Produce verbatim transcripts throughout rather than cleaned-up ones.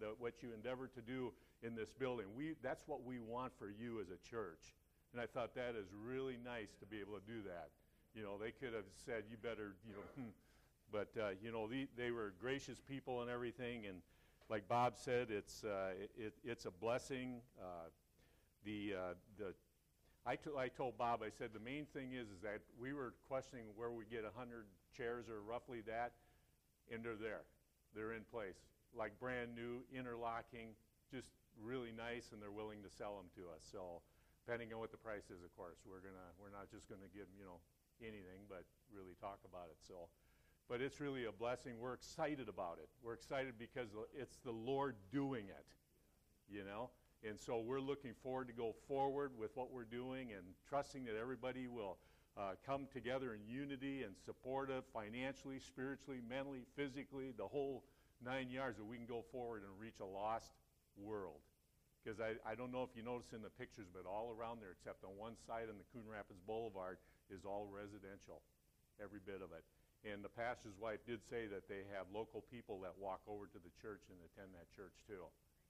the, what you endeavor to do in this building. We, that's what we want for you as a church. And I thought that is really nice to be able to do that. You know, they could have said, you better, you know, hmm. But, uh, you know, the, they were gracious people and everything. And like Bob said, it's, uh, it, it's a blessing. Uh, the, uh, the, I, t- I told Bob, I said, the main thing is, is that we were questioning where we get one hundred chairs or roughly that, and they're there. They're in place, like brand new, interlocking, just really nice, and they're willing to sell them to us. So depending on what the price is, of course, we're gonna we're not just gonna give you know anything, but really talk about it. So, but it's really a blessing. We're excited about it. We're excited because it's the Lord doing it, you know. And so we're looking forward to go forward with what we're doing and trusting that everybody will uh, come together in unity and supportive financially, spiritually, mentally, physically, the whole nine yards, that we can go forward and reach a lost world. Because I, I don't know if you notice in the pictures, but all around there, except on one side on the Coon Rapids Boulevard, is all residential, every bit of it. And the pastor's wife did say that they have local people that walk over to the church and attend that church too.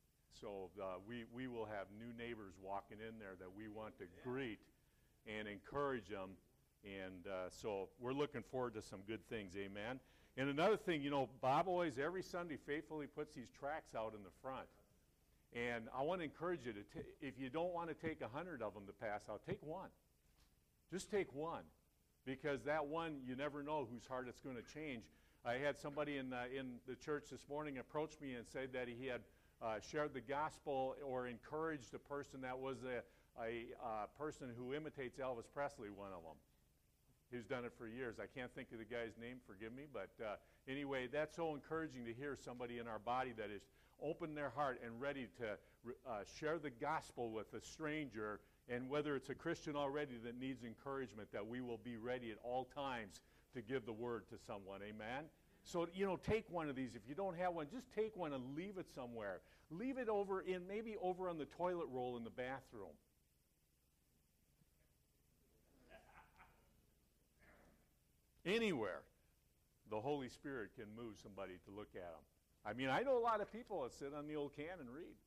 So uh, we, we will have new neighbors walking in there that we want to greet and encourage them. And uh, so we're looking forward to some good things, amen. And another thing, you know, Bob always, every Sunday, faithfully puts these tracts out in the front. And I want to encourage you to, t- if you don't want to take a hundred of them to pass out, take one. Just take one. Because that one, you never know whose heart it's going to change. I had somebody in, uh, in the church this morning approach me and say that he had Uh, shared the gospel or encouraged a person that was a, a uh, person who imitates Elvis Presley, one of them. He's done it for years. I can't think of the guy's name, forgive me. But uh, anyway, that's so encouraging to hear somebody in our body that is open their heart and ready to uh, share the gospel with a stranger. And whether it's a Christian already that needs encouragement, that we will be ready at all times to give the word to someone. Amen? So, you know, take one of these. If you don't have one, just take one and leave it somewhere. Leave it over in, maybe over on the toilet roll in the bathroom. Anywhere, the Holy Spirit can move somebody to look at them. I mean, I know a lot of people that sit on the old can and read.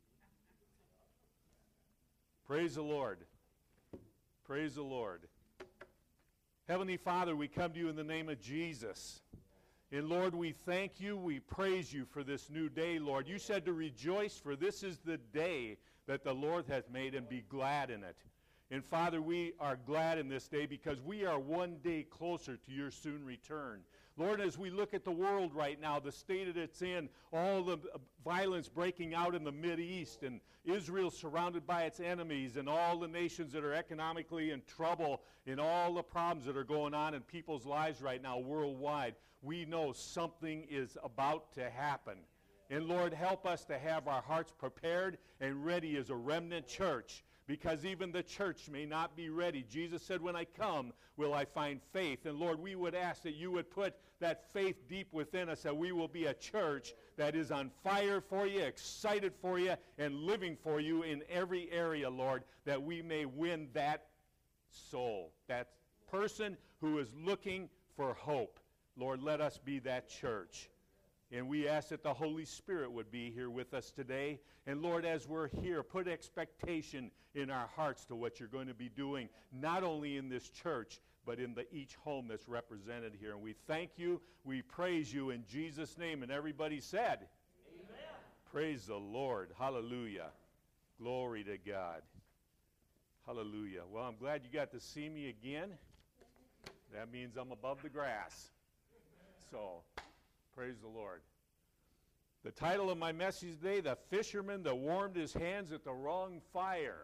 Praise the Lord. Praise the Lord. Heavenly Father, we come to you in the name of Jesus. And Lord, we thank you, we praise you for this new day, Lord. You said to rejoice, for this is the day that the Lord hath made, and be glad in it. And Father, we are glad in this day because we are one day closer to your soon return. Lord, as we look at the world right now, the state that it's in, all the violence breaking out in the Mideast, and Israel surrounded by its enemies, and all the nations that are economically in trouble, and all the problems that are going on in people's lives right now worldwide, we know something is about to happen. And Lord, help us to have our hearts prepared and ready as a remnant church, because even the church may not be ready. Jesus said, when I come, will I find faith? And Lord, we would ask that you would put that faith deep within us, that we will be a church that is on fire for you, excited for you, and living for you in every area, Lord, that we may win that soul, that person who is looking for hope. Lord, let us be that church. And we ask that the Holy Spirit would be here with us today. And Lord, as we're here, put expectation in our hearts to what you're going to be doing, not only in this church, but in the each home that's represented here. And we thank you, we praise you in Jesus' name. And everybody said, amen. Praise the Lord. Hallelujah. Glory to God. Hallelujah. Well, I'm glad you got to see me again. That means I'm above the grass. So, praise the Lord. The title of my message today, The Fisherman That Warmed His Hands at the Wrong Fire.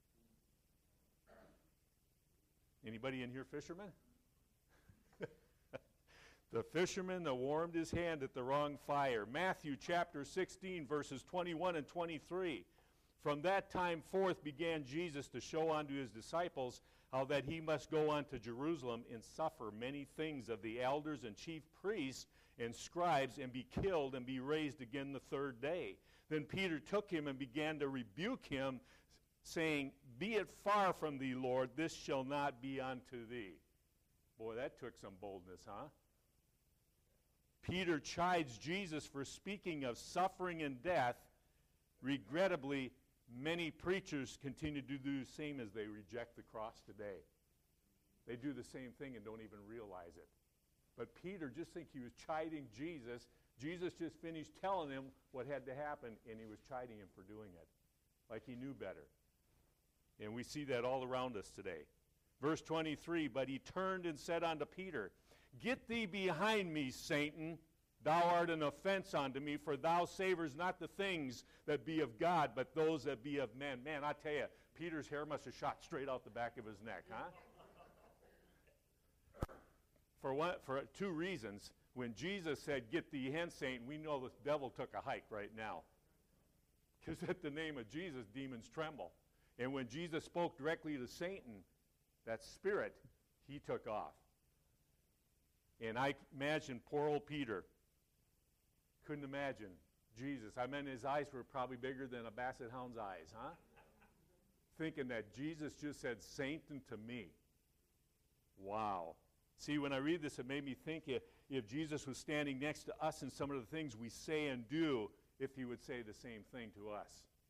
Anybody in here fisherman? The fisherman that warmed his hand at the wrong fire. Matthew chapter sixteen, verses twenty-one and twenty-three. From that time forth began Jesus to show unto his disciples how that he must go unto Jerusalem and suffer many things of the elders and chief priests and scribes, and be killed and be raised again the third day. Then Peter took him and began to rebuke him, saying, Be it far from thee, Lord, this shall not be unto thee. Boy, that took some boldness, huh? Peter chides Jesus for speaking of suffering and death. Regrettably, many preachers continue to do the same as they reject the cross today. They do the same thing and don't even realize it. But Peter just think he was chiding Jesus. Jesus just finished telling him what had to happen, and he was chiding him for doing it, like he knew better. And we see that all around us today. Verse twenty-three, but he turned and said unto Peter, Get thee behind me, Satan. Thou art an offense unto me, for thou savors not the things that be of God, but those that be of men. Man, I tell you, Peter's hair must have shot straight out the back of his neck, huh? For one, for two reasons. When Jesus said, Get thee hence, Satan, we know the devil took a hike right now. Because at the name of Jesus, demons tremble. And when Jesus spoke directly to Satan, that spirit, he took off. And I imagine poor old Peter couldn't imagine Jesus. I mean, his eyes were probably bigger than a basset hound's eyes, huh? Thinking that Jesus just said, Satan to me. Wow. See, when I read this, it made me think if, if Jesus was standing next to us in some of the things we say and do, if he would say the same thing to us.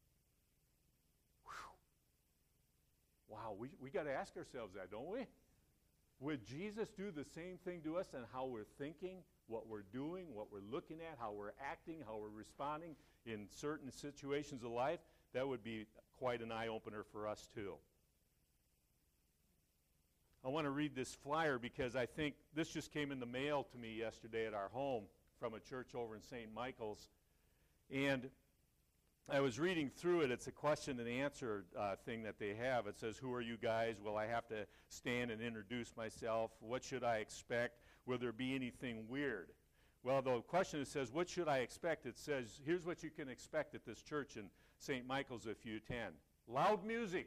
Whew. Wow, we, we got to ask ourselves that, don't we? Would Jesus do the same thing to us and how we're thinking, what we're doing, what we're looking at, how we're acting, how we're responding in certain situations of life? That would be quite an eye-opener for us too. I want to read this flyer because I think this just came in the mail to me yesterday at our home from a church over in Saint Michael's. And I was reading through it. It's a question and answer uh, thing that they have. It says, who are you guys? Will I have to stand and introduce myself? What should I expect? Will there be anything weird? Well, the question it says, what should I expect? It says, here's what you can expect at this church in Saint Michael's if you attend. Loud music.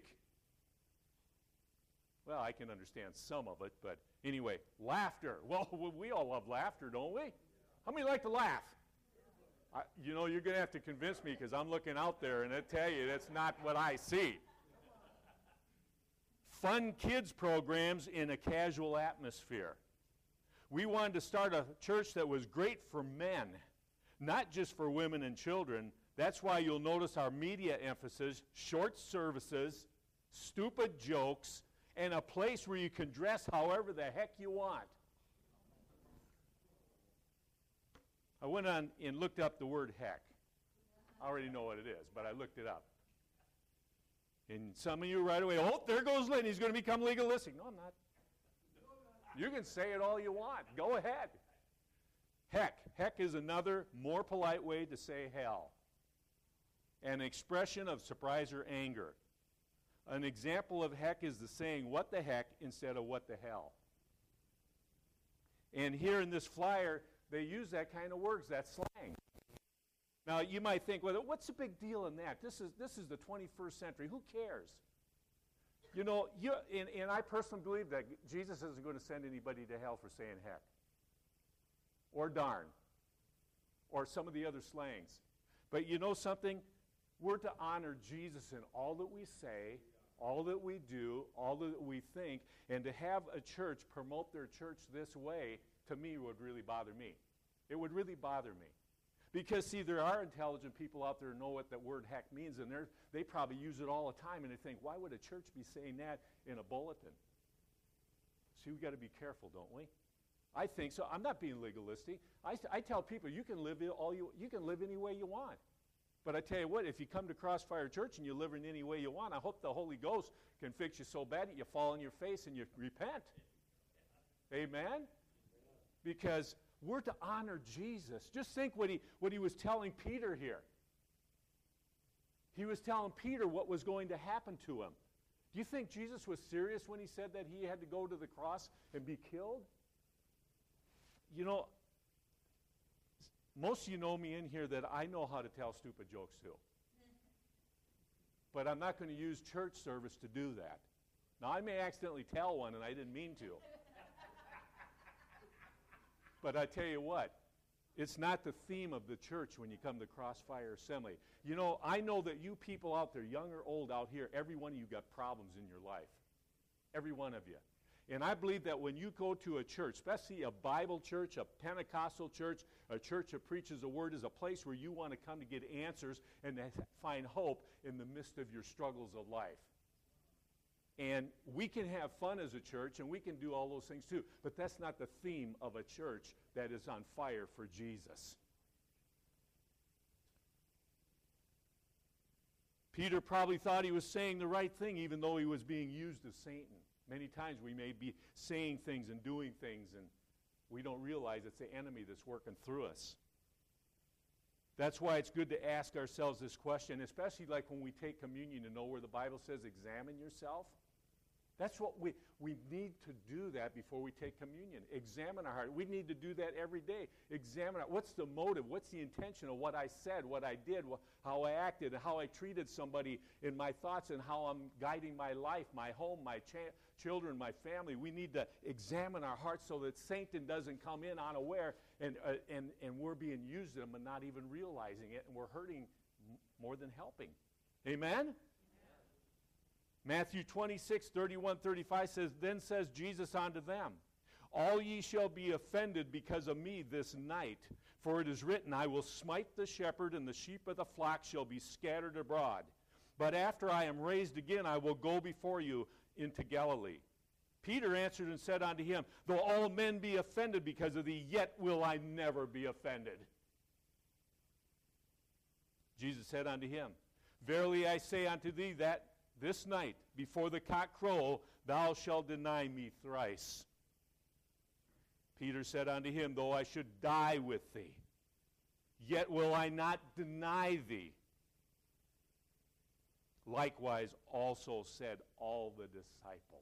Well, I can understand some of it, but anyway, laughter. Well, we all love laughter, don't we? How many like to laugh? I, you know, you're going to have to convince me because I'm looking out there and I tell you that's not what I see. Fun kids programs in a casual atmosphere. We wanted to start a church that was great for men, not just for women and children. That's why you'll notice our media emphasis, short services, stupid jokes, and a place where you can dress however the heck you want. I went on and looked up the word heck. I already know what it is, but I looked it up. And some of you right away, oh, there goes Lynn. He's going to become legalistic. No, I'm not. You can say it all you want. Go ahead. Heck. Heck is another, more polite way to say hell. An expression of surprise or anger. An example of heck is the saying, what the heck, instead of what the hell. And here in this flyer, they use that kind of words, that slang. Now, you might think, well, what's the big deal in that? This is, this is the twenty-first century. Who cares? You know, you, and, and I personally believe that Jesus isn't going to send anybody to hell for saying heck or darn or some of the other slangs. But you know something? We're to honor Jesus in all that we say, all that we do, all that we think, and to have a church promote their church this way, to me, would really bother me. It would really bother me. Because, see, there are intelligent people out there who know what that word heck means, and they probably use it all the time, and they think, why would a church be saying that in a bulletin? See, we've got to be careful, don't we? I think so. I'm not being legalistic. I, I tell people, you can live all you, you can live any way you want. But I tell you what, if you come to Crossfire Church and you live in any way you want, I hope the Holy Ghost can fix you so bad that you fall on your face and you repent. Amen? Because we're to honor Jesus. Just think what he, what he was telling Peter here. He was telling Peter what was going to happen to him. Do you think Jesus was serious when he said that he had to go to the cross and be killed? You know, most of you know me in here that I know how to tell stupid jokes too. But I'm not going to use church service to do that. Now, I may accidentally tell one and I didn't mean to. But I tell you what, it's not the theme of the church when you come to Crossfire Assembly. You know, I know that you people out there, young or old out here, every one of you got problems in your life. Every one of you. And I believe that when you go to a church, especially a Bible church, a Pentecostal church, a church that preaches the word, is a place where you want to come to get answers and to find hope in the midst of your struggles of life. And we can have fun as a church, and we can do all those things too. But that's not the theme of a church that is on fire for Jesus. Peter probably thought he was saying the right thing, even though he was being used of Satan. Many times we may be saying things and doing things, and we don't realize it's the enemy that's working through us. That's why it's good to ask ourselves this question, especially like when we take communion, to know where the Bible says, examine yourself. That's what we, we need to do that before we take communion. Examine our heart. We need to do that every day. Examine our, what's the motive? What's the intention of what I said, what I did, wh- how I acted, how I treated somebody in my thoughts, and how I'm guiding my life, my home, my cha- children, my family. We need to examine our hearts so that Satan doesn't come in unaware and, uh, and, and we're being used of him and not even realizing it, and we're hurting m- more than helping. Amen? Matthew twenty-six, thirty-one, thirty-five says, Then says Jesus unto them, All ye shall be offended because of me this night. For it is written, I will smite the shepherd, and the sheep of the flock shall be scattered abroad. But after I am raised again, I will go before you into Galilee. Peter answered and said unto him, Though all men be offended because of thee, yet will I never be offended. Jesus said unto him, Verily I say unto thee that this night, before the cock crow, thou shalt deny me thrice. Peter said unto him, Though I should die with thee, yet will I not deny thee. Likewise also said all the disciples.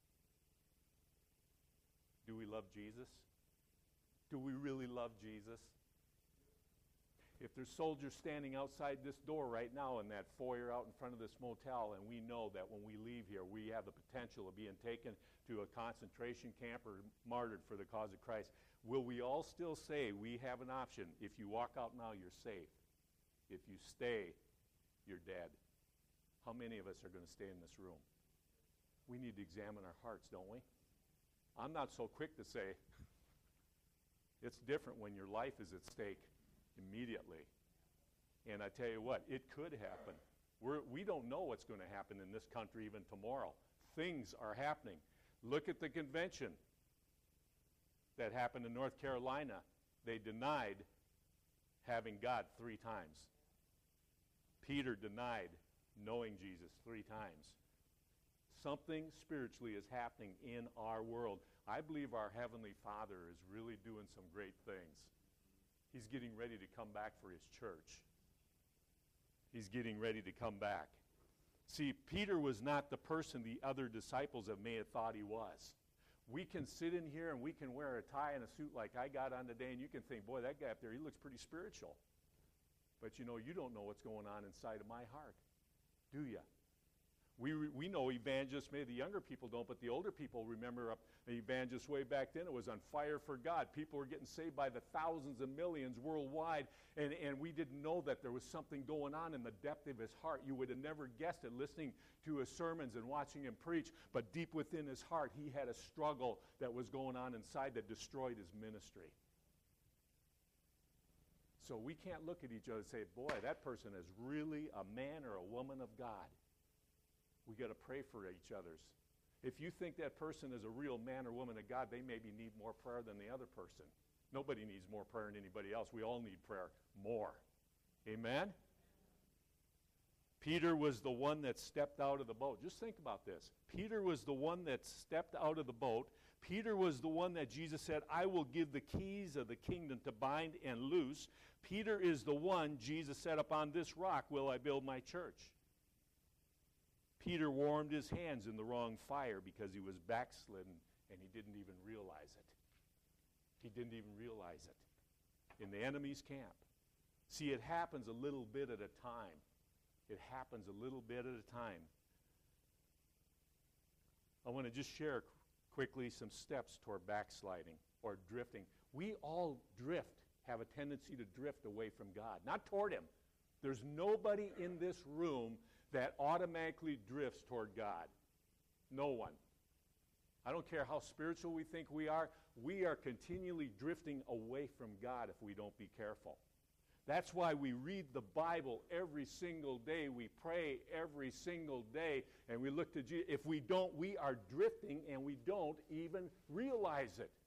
Do we love Jesus? Do we really love Jesus? If there's soldiers standing outside this door right now in that foyer out in front of this motel, and we know that when we leave here, we have the potential of being taken to a concentration camp or martyred for the cause of Christ, will we all still say we have an option? If you walk out now, you're safe. If you stay, you're dead. How many of us are going to stay in this room? We need to examine our hearts, don't we? I'm not so quick to say it's different when your life is at stake immediately. And I tell you what, it could happen. We're, we don't know what's going to happen in this country even tomorrow. Things are happening. Look at the convention that happened in North Carolina. They denied having God three times. Peter denied knowing Jesus three times. Something spiritually is happening in our world. I believe our Heavenly Father is really doing some great things. He's getting ready to come back for his church. He's getting ready to come back. See, Peter was not the person the other disciples have may have thought he was. We can sit in here and we can wear a tie and a suit like I got on today, and you can think, boy, that guy up there, he looks pretty spiritual. But you know, you don't know what's going on inside of my heart, do you? We, we know evangelists, maybe the younger people don't, but the older people remember up the evangelists way back then. It was on fire for God. People were getting saved by the thousands and millions worldwide, and, and we didn't know that there was something going on in the depth of his heart. You would have never guessed it listening to his sermons and watching him preach, but deep within his heart, he had a struggle that was going on inside that destroyed his ministry. So we can't look at each other and say, boy, that person is really a man or a woman of God. We got to pray for each other's. If you think that person is a real man or woman of God, they maybe need more prayer than the other person. Nobody needs more prayer than anybody else. We all need prayer more. Amen? Peter was the one that stepped out of the boat. Just think about this. Peter was the one that stepped out of the boat. Peter was the one that Jesus said, I will give the keys of the kingdom to bind and loose. Peter is the one Jesus said, upon this rock will I build my church. Peter warmed his hands in the wrong fire because he was backslidden, and he didn't even realize it. He didn't even realize it. In the enemy's camp. See, it happens a little bit at a time. It happens a little bit at a time. I want to just share qu- quickly some steps toward backsliding or drifting. We all drift, have a tendency to drift away from God, not toward him. There's nobody in this room that automatically drifts toward God. No one. I don't care how spiritual we think we are. We are continually drifting away from God if we don't be careful. That's why we read the Bible every single day. We pray every single day, and we look to Jesus. If we don't, we are drifting, and we don't even realize it.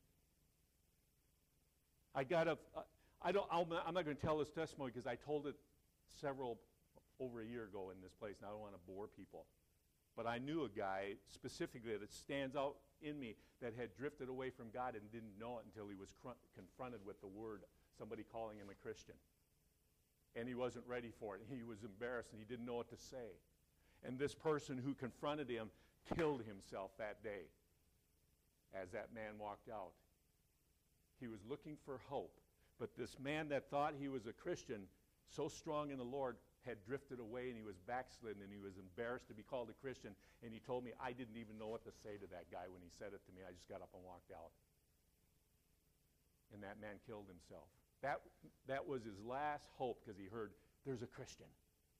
I got a, uh, I don't, I'll, I'm not going to tell this testimony because I told it several, over a year ago in this place, and I don't want to bore people. But I knew a guy specifically that stands out in me that had drifted away from God and didn't know it until he was cr- confronted with the word, somebody calling him a Christian. And he wasn't ready for it. He was embarrassed and he didn't know what to say. And this person who confronted him killed himself that day as that man walked out. He was looking for hope. But this man that thought he was a Christian, so strong in the Lord, had drifted away and he was backslidden and he was embarrassed to be called a Christian. And he told me, I didn't even know what to say to that guy when he said it to me. I just got up and walked out. And that man killed himself. That, that was his last hope because he heard, there's a Christian.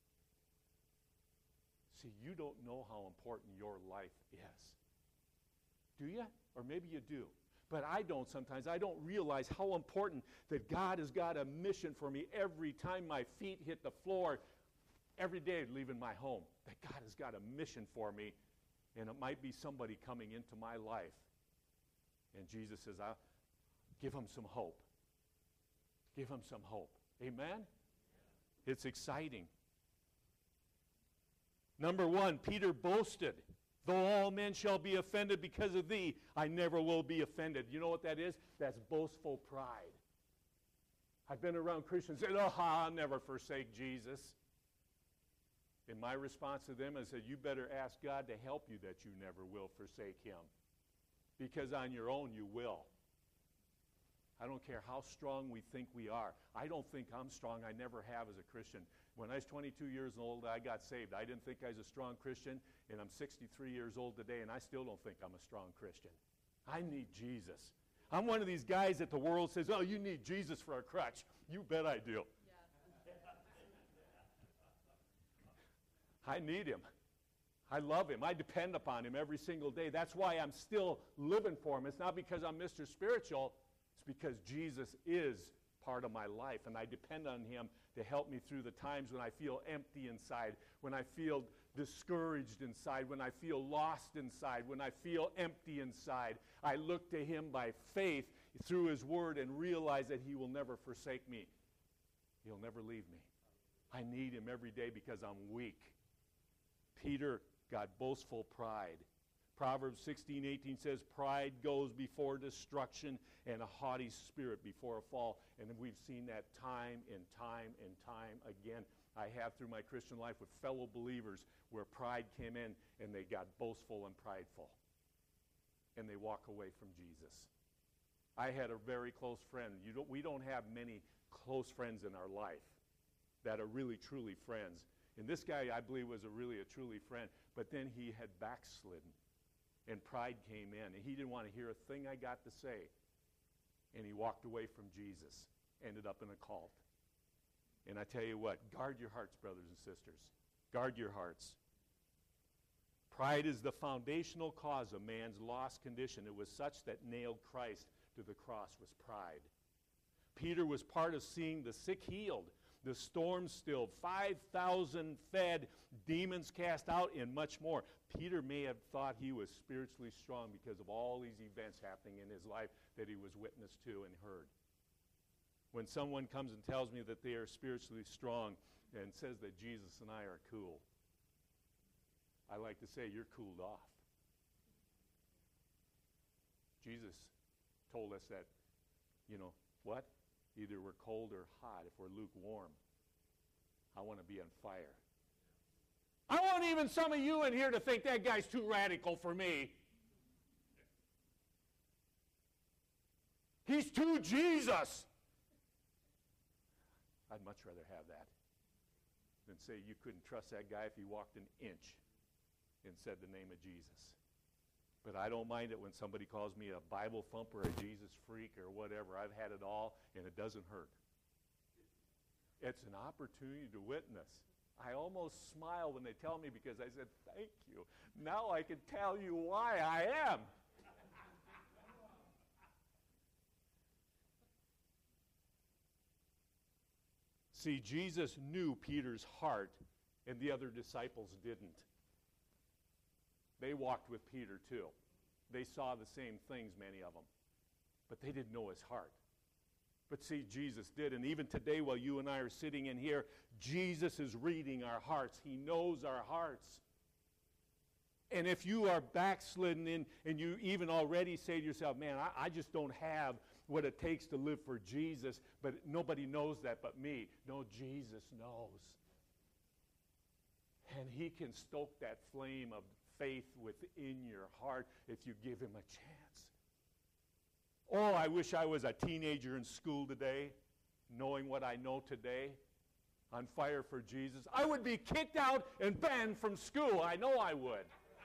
See, you don't know how important your life is. Do you? Or maybe you do. But I don't sometimes. I don't realize how important that God has got a mission for me every time my feet hit the floor, every day leaving my home. That God has got a mission for me, and it might be somebody coming into my life. And Jesus says, I'll give him some hope. Give him some hope. Amen? It's exciting. Number one, Peter boasted. Though all men shall be offended because of thee, I never will be offended. You know what that is? That's boastful pride. I've been around Christians and say, oh, I'll never forsake Jesus. And my response to them is that you better ask God to help you that you never will forsake him. Because on your own you will. I don't care how strong we think we are. I don't think I'm strong. I never have as a Christian. When I was twenty-two years old, I got saved. I didn't think I was a strong Christian, and I'm sixty-three years old today, and I still don't think I'm a strong Christian. I need Jesus. I'm one of these guys that the world says, oh, you need Jesus for a crutch. You bet I do. Yeah. I need him. I love him. I depend upon him every single day. That's why I'm still living for him. It's not because I'm Mister Spiritual. It's because Jesus is part of my life, and I depend on him to help me through the times when I feel empty inside, when I feel discouraged inside, when I feel lost inside, when I feel empty inside. I look to him by faith through his word and realize that he will never forsake me. He'll never leave me. I need him every day because I'm weak. Peter got boastful pride. Proverbs sixteen eighteen says, pride goes before destruction and a haughty spirit before a fall. And we've seen that time and time and time again. I have through my Christian life with fellow believers where pride came in and they got boastful and prideful. And they walk away from Jesus. I had a very close friend. You don't, we don't have many close friends in our life that are really, truly friends. And this guy, I believe, was a really a truly friend. But then he had backslidden. And pride came in, and he didn't want to hear a thing I got to say. And he walked away from Jesus, ended up in a cult. And I tell you what, guard your hearts, brothers and sisters. Guard your hearts. Pride is the foundational cause of man's lost condition. It was such that nailed Christ to the cross was pride. Peter was part of seeing the sick healed, the storm stilled, five thousand fed, demons cast out, and much more. Peter may have thought he was spiritually strong because of all these events happening in his life that he was witness to and heard. When someone comes and tells me that they are spiritually strong and says that Jesus and I are cool, I like to say, you're cooled off. Jesus told us that, you know, what? Either we're cold or hot. If we're lukewarm, I want to be on fire. I want even some of you in here to think that guy's too radical for me. He's too Jesus. I'd much rather have that than say you couldn't trust that guy if he walked an inch and said the name of Jesus. But I don't mind it when somebody calls me a Bible thumper, a Jesus freak, or whatever. I've had it all, and it doesn't hurt. It's an opportunity to witness. I almost smile when they tell me because I said, thank you. Now I can tell you why I am. See, Jesus knew Peter's heart, and the other disciples didn't. They walked with Peter too. They saw the same things, many of them, but they didn't know his heart. But see, Jesus did, and even today while you and I are sitting in here, Jesus is reading our hearts. He knows our hearts. And if you are backslidden in, and you even already say to yourself, man, I, I just don't have what it takes to live for Jesus, but nobody knows that but me. No, Jesus knows. And he can stoke that flame of faith within your heart if you give him a chance. Oh, I wish I was a teenager in school today, knowing what I know today, on fire for Jesus. I would be kicked out and banned from school. I know I would.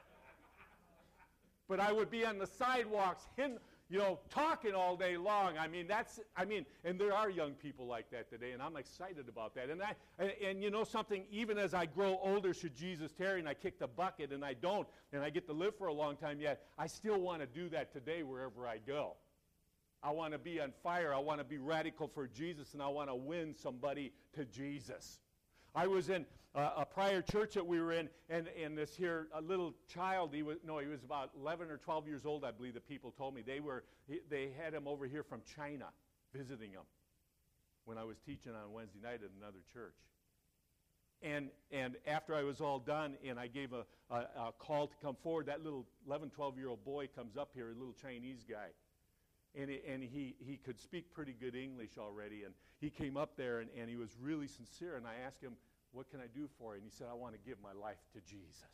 But I would be on the sidewalks, you know, talking all day long. I mean, that's, I mean, and there are young people like that today, and I'm excited about that. And I, and, and you know something, even as I grow older, should Jesus tarry, and I kick the bucket, and I don't, and I get to live for a long time yet, I still want to do that today wherever I go. I want to be on fire. I want to be radical for Jesus, and I want to win somebody to Jesus. I was in uh, a prior church that we were in, and, and this here, a little child, he was, no, he was about eleven or twelve years old, I believe the people told me. They were, he, they had him over here from China, visiting him, when I was teaching on Wednesday night at another church. And, and after I was all done, and I gave a, a, a call to come forward, that little eleven, twelve-year-old boy comes up here, a little Chinese guy. And, it, and he, he could speak pretty good English already. And he came up there, and, and he was really sincere. And I asked him, what can I do for you? And he said, I want to give my life to Jesus.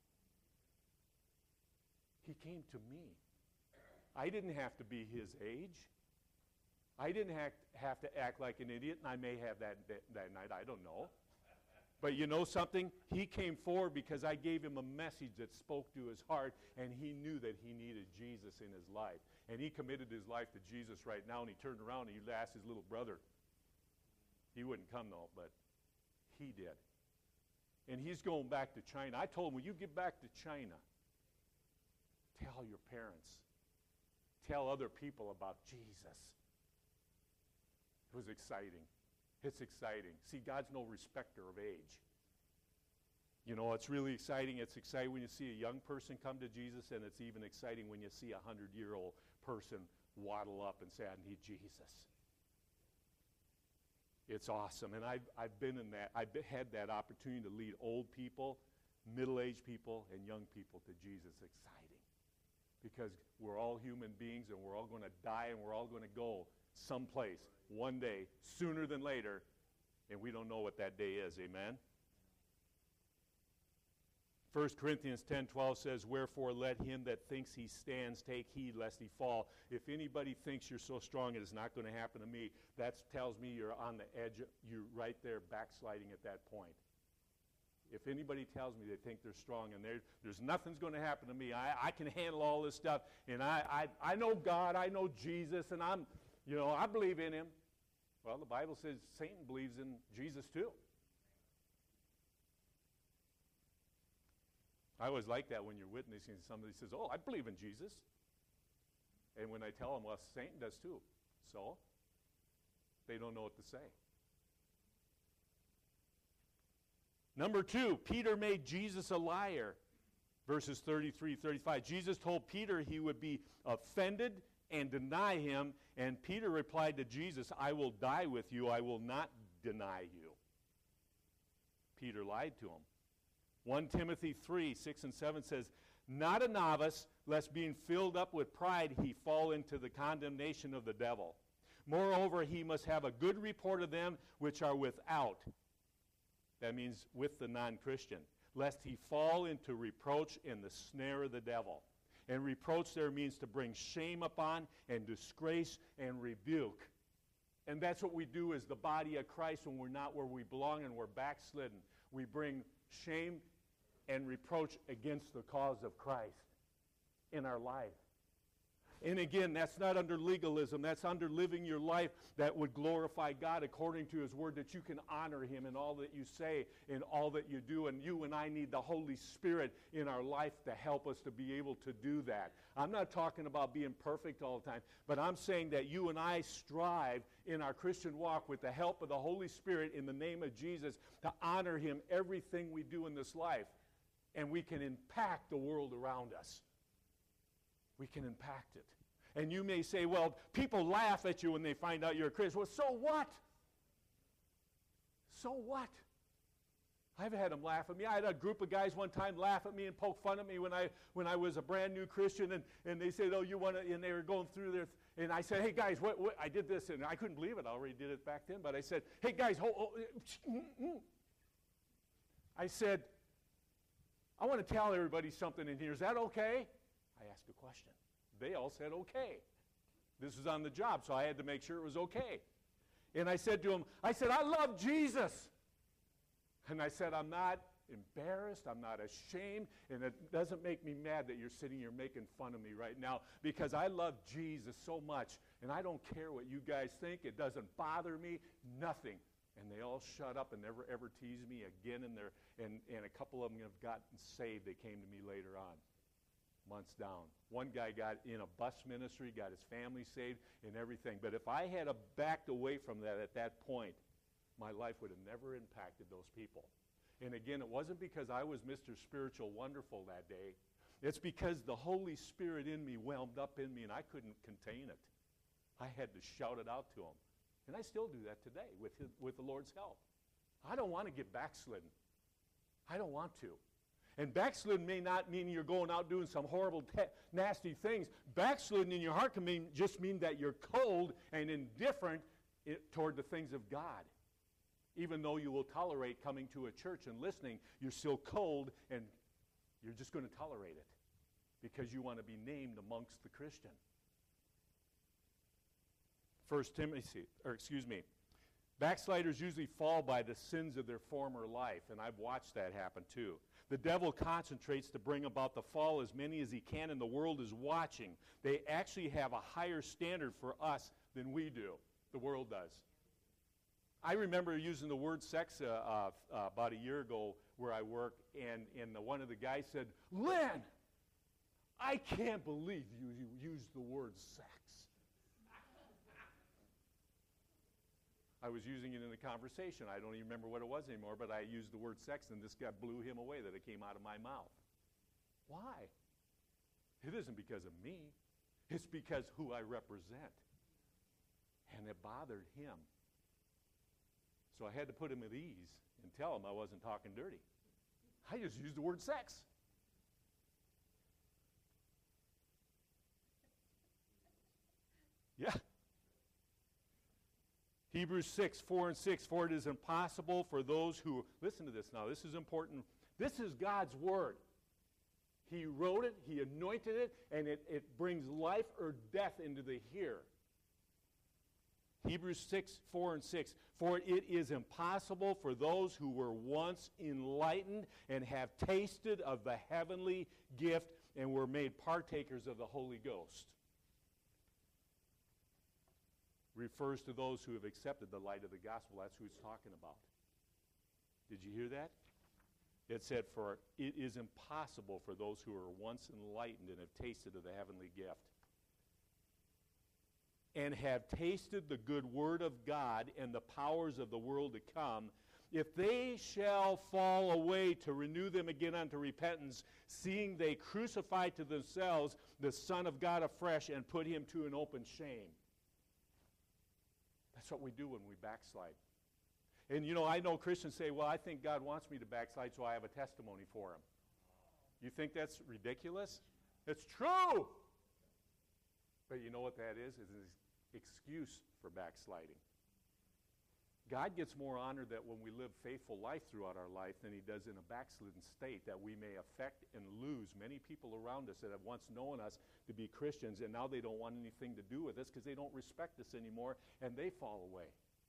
He came to me. I didn't have to be his age. I didn't have, have to act like an idiot, and I may have that, that, that night. I don't know. But you know something? He came forward because I gave him a message that spoke to his heart, and he knew that he needed Jesus in his life. And he committed his life to Jesus right now, and he turned around and he asked his little brother. He wouldn't come, though, but he did. And he's going back to China. I told him, when you get back to China, tell your parents. Tell other people about Jesus. It was exciting. It's exciting. See, God's no respecter of age. You know, it's really exciting. It's exciting when you see a young person come to Jesus, and it's even exciting when you see a hundred-year-old person waddle up and say, I need Jesus. It's awesome. And I've, I've been in that. I've had that opportunity to lead old people, middle-aged people, and young people to Jesus. Exciting. Because we're all human beings, and we're all going to die, and we're all going to go someplace one day, sooner than later, and we don't know what that day is. Amen? First Corinthians ten twelve says, wherefore let him that thinks he stands take heed lest he fall. If anybody thinks you're so strong it is not going to happen to me, that tells me you're on the edge, you're right there backsliding at that point. If anybody tells me they think they're strong and there's nothing's going to happen to me, I, I can handle all this stuff, and I, I, I know God, I know Jesus, and I'm, you know, I believe in him. Well, the Bible says Satan believes in Jesus too. I always like that when you're witnessing, somebody says, oh, I believe in Jesus. And when I tell them, well, Satan does too. So, they don't know what to say. Number two, Peter made Jesus a liar. Verses thirty-three, thirty-five. Jesus told Peter he would be offended and deny him. And Peter replied to Jesus, I will die with you. I will not deny you. Peter lied to him. First Timothy three, six and seven says, not a novice, lest being filled up with pride he fall into the condemnation of the devil. Moreover, he must have a good report of them which are without. That means with the non-Christian. Lest he fall into reproach in the snare of the devil. And reproach there means to bring shame upon and disgrace and rebuke. And that's what we do as the body of Christ when we're not where we belong and we're backslidden. We bring shame and reproach against the cause of Christ in our life. And again, that's not under legalism. That's under living your life that would glorify God according to His Word, that you can honor Him in all that you say, in all that you do. And you and I need the Holy Spirit in our life to help us to be able to do that. I'm not talking about being perfect all the time, but I'm saying that you and I strive in our Christian walk with the help of the Holy Spirit in the name of Jesus to honor Him everything we do in this life. And we can impact the world around us. We can impact it. And you may say, well, people laugh at you when they find out you're a Christian. Well, so what? So what? I've had them laugh at me. I had a group of guys one time laugh at me and poke fun at me when I when I was a brand new Christian, and, and they said, oh, you want to, and they were going through their, and I said, hey, guys, what, what, I did this, and I couldn't believe it. I already did it back then, but I said, hey, guys, hold, hold, I said, I want to tell everybody something in here. Is that okay? I asked a question. They all said okay. This was on the job, so I had to make sure it was okay. And I said to them, I said, I love Jesus. And I said, I'm not embarrassed, I'm not ashamed, and it doesn't make me mad that you're sitting here making fun of me right now, because I love Jesus so much, and I don't care what you guys think. It doesn't bother me, nothing. And they all shut up and never ever tease me again, and, and, and a couple of them have gotten saved. They came to me later on, months down. One guy got in a bus ministry, got his family saved and everything. But if I had a backed away from that at that point, my life would have never impacted those people. And again, it wasn't because I was Mister Spiritual Wonderful that day. It's because the Holy Spirit in me whelmed up in me, and I couldn't contain it. I had to shout it out to Him. And I still do that today with, his, with the Lord's help. I don't want to get backslidden. I don't want to. And backslidden may not mean you're going out doing some horrible, te- nasty things. Backslidden in your heart can mean, just mean that you're cold and indifferent it, toward the things of God. Even though you will tolerate coming to a church and listening, you're still cold and you're just going to tolerate it because you want to be named amongst the Christian. First Timothy, or excuse me, backsliders usually fall by the sins of their former life, and I've watched that happen too. The devil concentrates to bring about the fall as many as he can, and the world is watching. They actually have a higher standard for us than we do. The world does. I remember using the word sex uh, uh, uh, about a year ago where I work, and, and the, one of the guys said, Lynn, I can't believe you, you used the word sex. I was using it in the conversation. I don't even remember what it was anymore, but I used the word sex, and this guy blew him away that it came out of my mouth. Why? It isn't because of me. It's because who I represent. And it bothered him. So I had to put him at ease and tell him I wasn't talking dirty. I just used the word sex. Yeah. Hebrews six, four and six, for it is impossible for those who, listen to this now, this is important. This is God's word. He wrote it, He anointed it, and it, it brings life or death into the here. Hebrews six, four and six, for it is impossible for those who were once enlightened and have tasted of the heavenly gift and were made partakers of the Holy Ghost. Refers to those who have accepted the light of the gospel. That's who it's talking about. Did you hear that? It said, for it is impossible for those who were once enlightened and have tasted of the heavenly gift and have tasted the good word of God and the powers of the world to come, if they shall fall away, to renew them again unto repentance, seeing they crucify to themselves the Son of God afresh and put him to an open shame. That's what we do when we backslide. And you know, I know Christians say, well, I think God wants me to backslide, so I have a testimony for him. You think that's ridiculous? It's true! But you know what that is? It's an excuse for backsliding. God gets more honor that when we live faithful life throughout our life than he does in a backslidden state, that we may affect and lose many people around us that have once known us to be Christians, and now they don't want anything to do with us because they don't respect us anymore, and they fall away.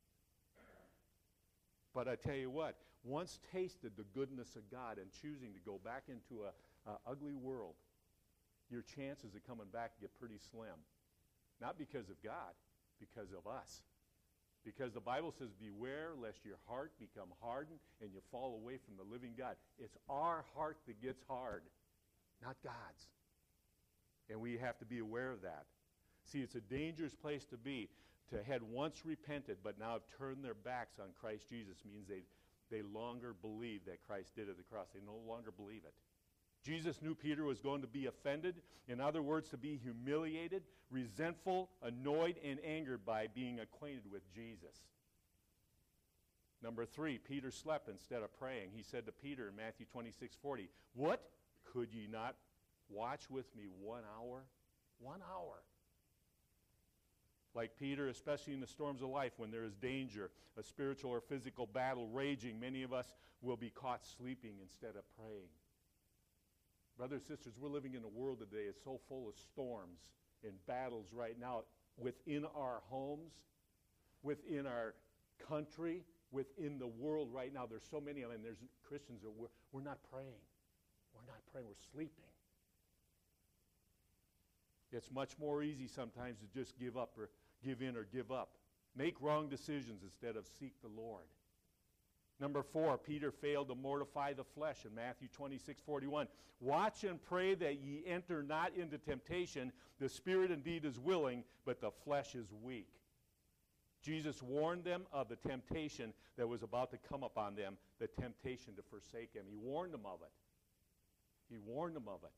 But I tell you what, once tasted the goodness of God and choosing to go back into a, a ugly world your chances of coming back get pretty slim. Not because of God, because of us. Because the Bible says, beware lest your heart become hardened and you fall away from the living God. It's our heart that gets hard, not God's. And we have to be aware of that. See, it's a dangerous place to be. To had once repented, but now have turned their backs on Christ Jesus means they, they longer believe that Christ did at the cross. They no longer believe it. Jesus knew Peter was going to be offended. In other words, to be humiliated, resentful, annoyed, and angered by being acquainted with Jesus. Number three, Peter slept instead of praying. He said to Peter in Matthew twenty-six forty, "What? Could ye not watch with me one hour?" One hour. Like Peter, especially in the storms of life, when there is danger, a spiritual or physical battle raging, many of us will be caught sleeping instead of praying. Brothers and sisters, we're living in a world today that's so full of storms and battles right now within our homes, within our country, within the world right now. There's so many of them, and there's Christians that we're, we're not praying. We're not praying. We're sleeping. It's much more easy sometimes to just give up or give in or give up. Make wrong decisions instead of seek the Lord. Number four, Peter failed to mortify the flesh in Matthew twenty-six forty-one. Watch and pray that ye enter not into temptation. The spirit indeed is willing, but the flesh is weak. Jesus warned them of the temptation that was about to come upon them, the temptation to forsake him. He warned them of it. He warned them of it.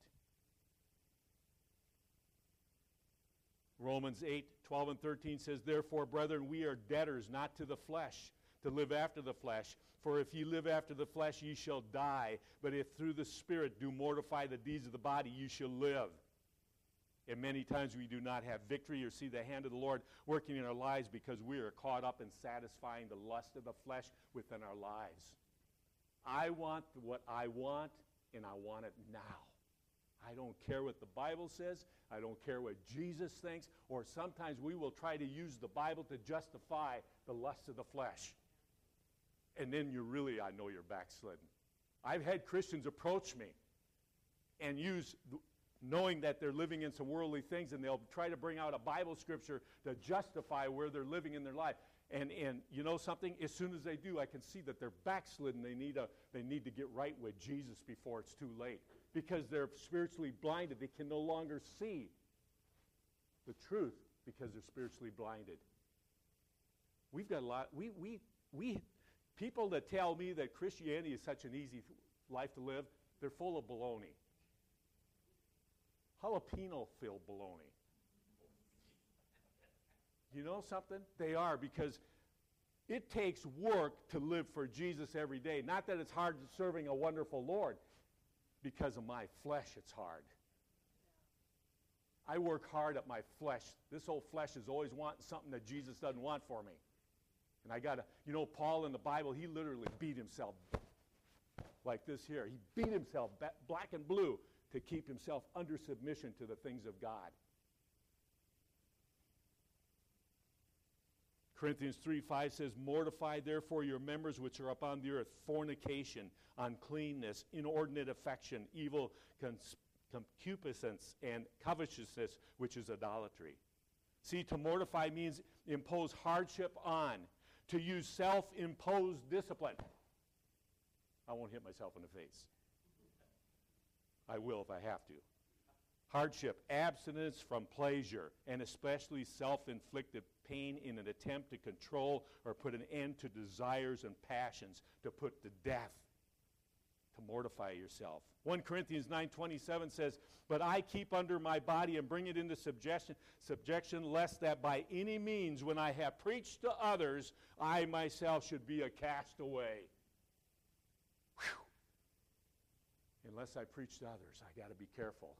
Romans eight twelve and thirteen says, "Therefore, brethren, we are debtors not to the flesh, to live after the flesh. For if ye live after the flesh, ye shall die. But if through the Spirit do mortify the deeds of the body, ye shall live." And many times we do not have victory or see the hand of the Lord working in our lives because we are caught up in satisfying the lust of the flesh within our lives. I want what I want, and I want it now. I don't care what the Bible says. I don't care what Jesus thinks. Or sometimes we will try to use the Bible to justify the lust of the flesh. And then you really, I know you're backslidden. I've had Christians approach me and use, knowing that they're living in some worldly things, and they'll try to bring out a Bible scripture to justify where they're living in their life. And, and you know something? As soon as they do, I can see that they're backslidden. They need, a, they need to get right with Jesus before it's too late. Because they're spiritually blinded. They can no longer see the truth because they're spiritually blinded. We've got a lot, we, we, we, people that tell me that Christianity is such an easy life to live, they're full of baloney. Jalapeno-filled baloney. You know something? They are, because it takes work to live for Jesus every day. Not that it's hard serving a wonderful Lord. Because of my flesh, it's hard. I work hard at my flesh. This old flesh is always wanting something that Jesus doesn't want for me. And I got to, you know, Paul in the Bible, he literally beat himself like this here. He beat himself black and blue to keep himself under submission to the things of God. Corinthians three five says, "Mortify therefore your members which are upon the earth, fornication, uncleanness, inordinate affection, evil concupiscence, and covetousness, which is idolatry." See, to mortify means impose hardship on, to use self-imposed discipline. I won't hit myself in the face. I will if I have to. Hardship, abstinence from pleasure, and especially self-inflicted pain in an attempt to control or put an end to desires and passions, to put to death, to mortify yourself. First Corinthians nine twenty-seven says, "But I keep under my body and bring it into subjection, subjection, lest that by any means, when I have preached to others, I myself should be a castaway." Whew. Unless I preach to others, I got to be careful.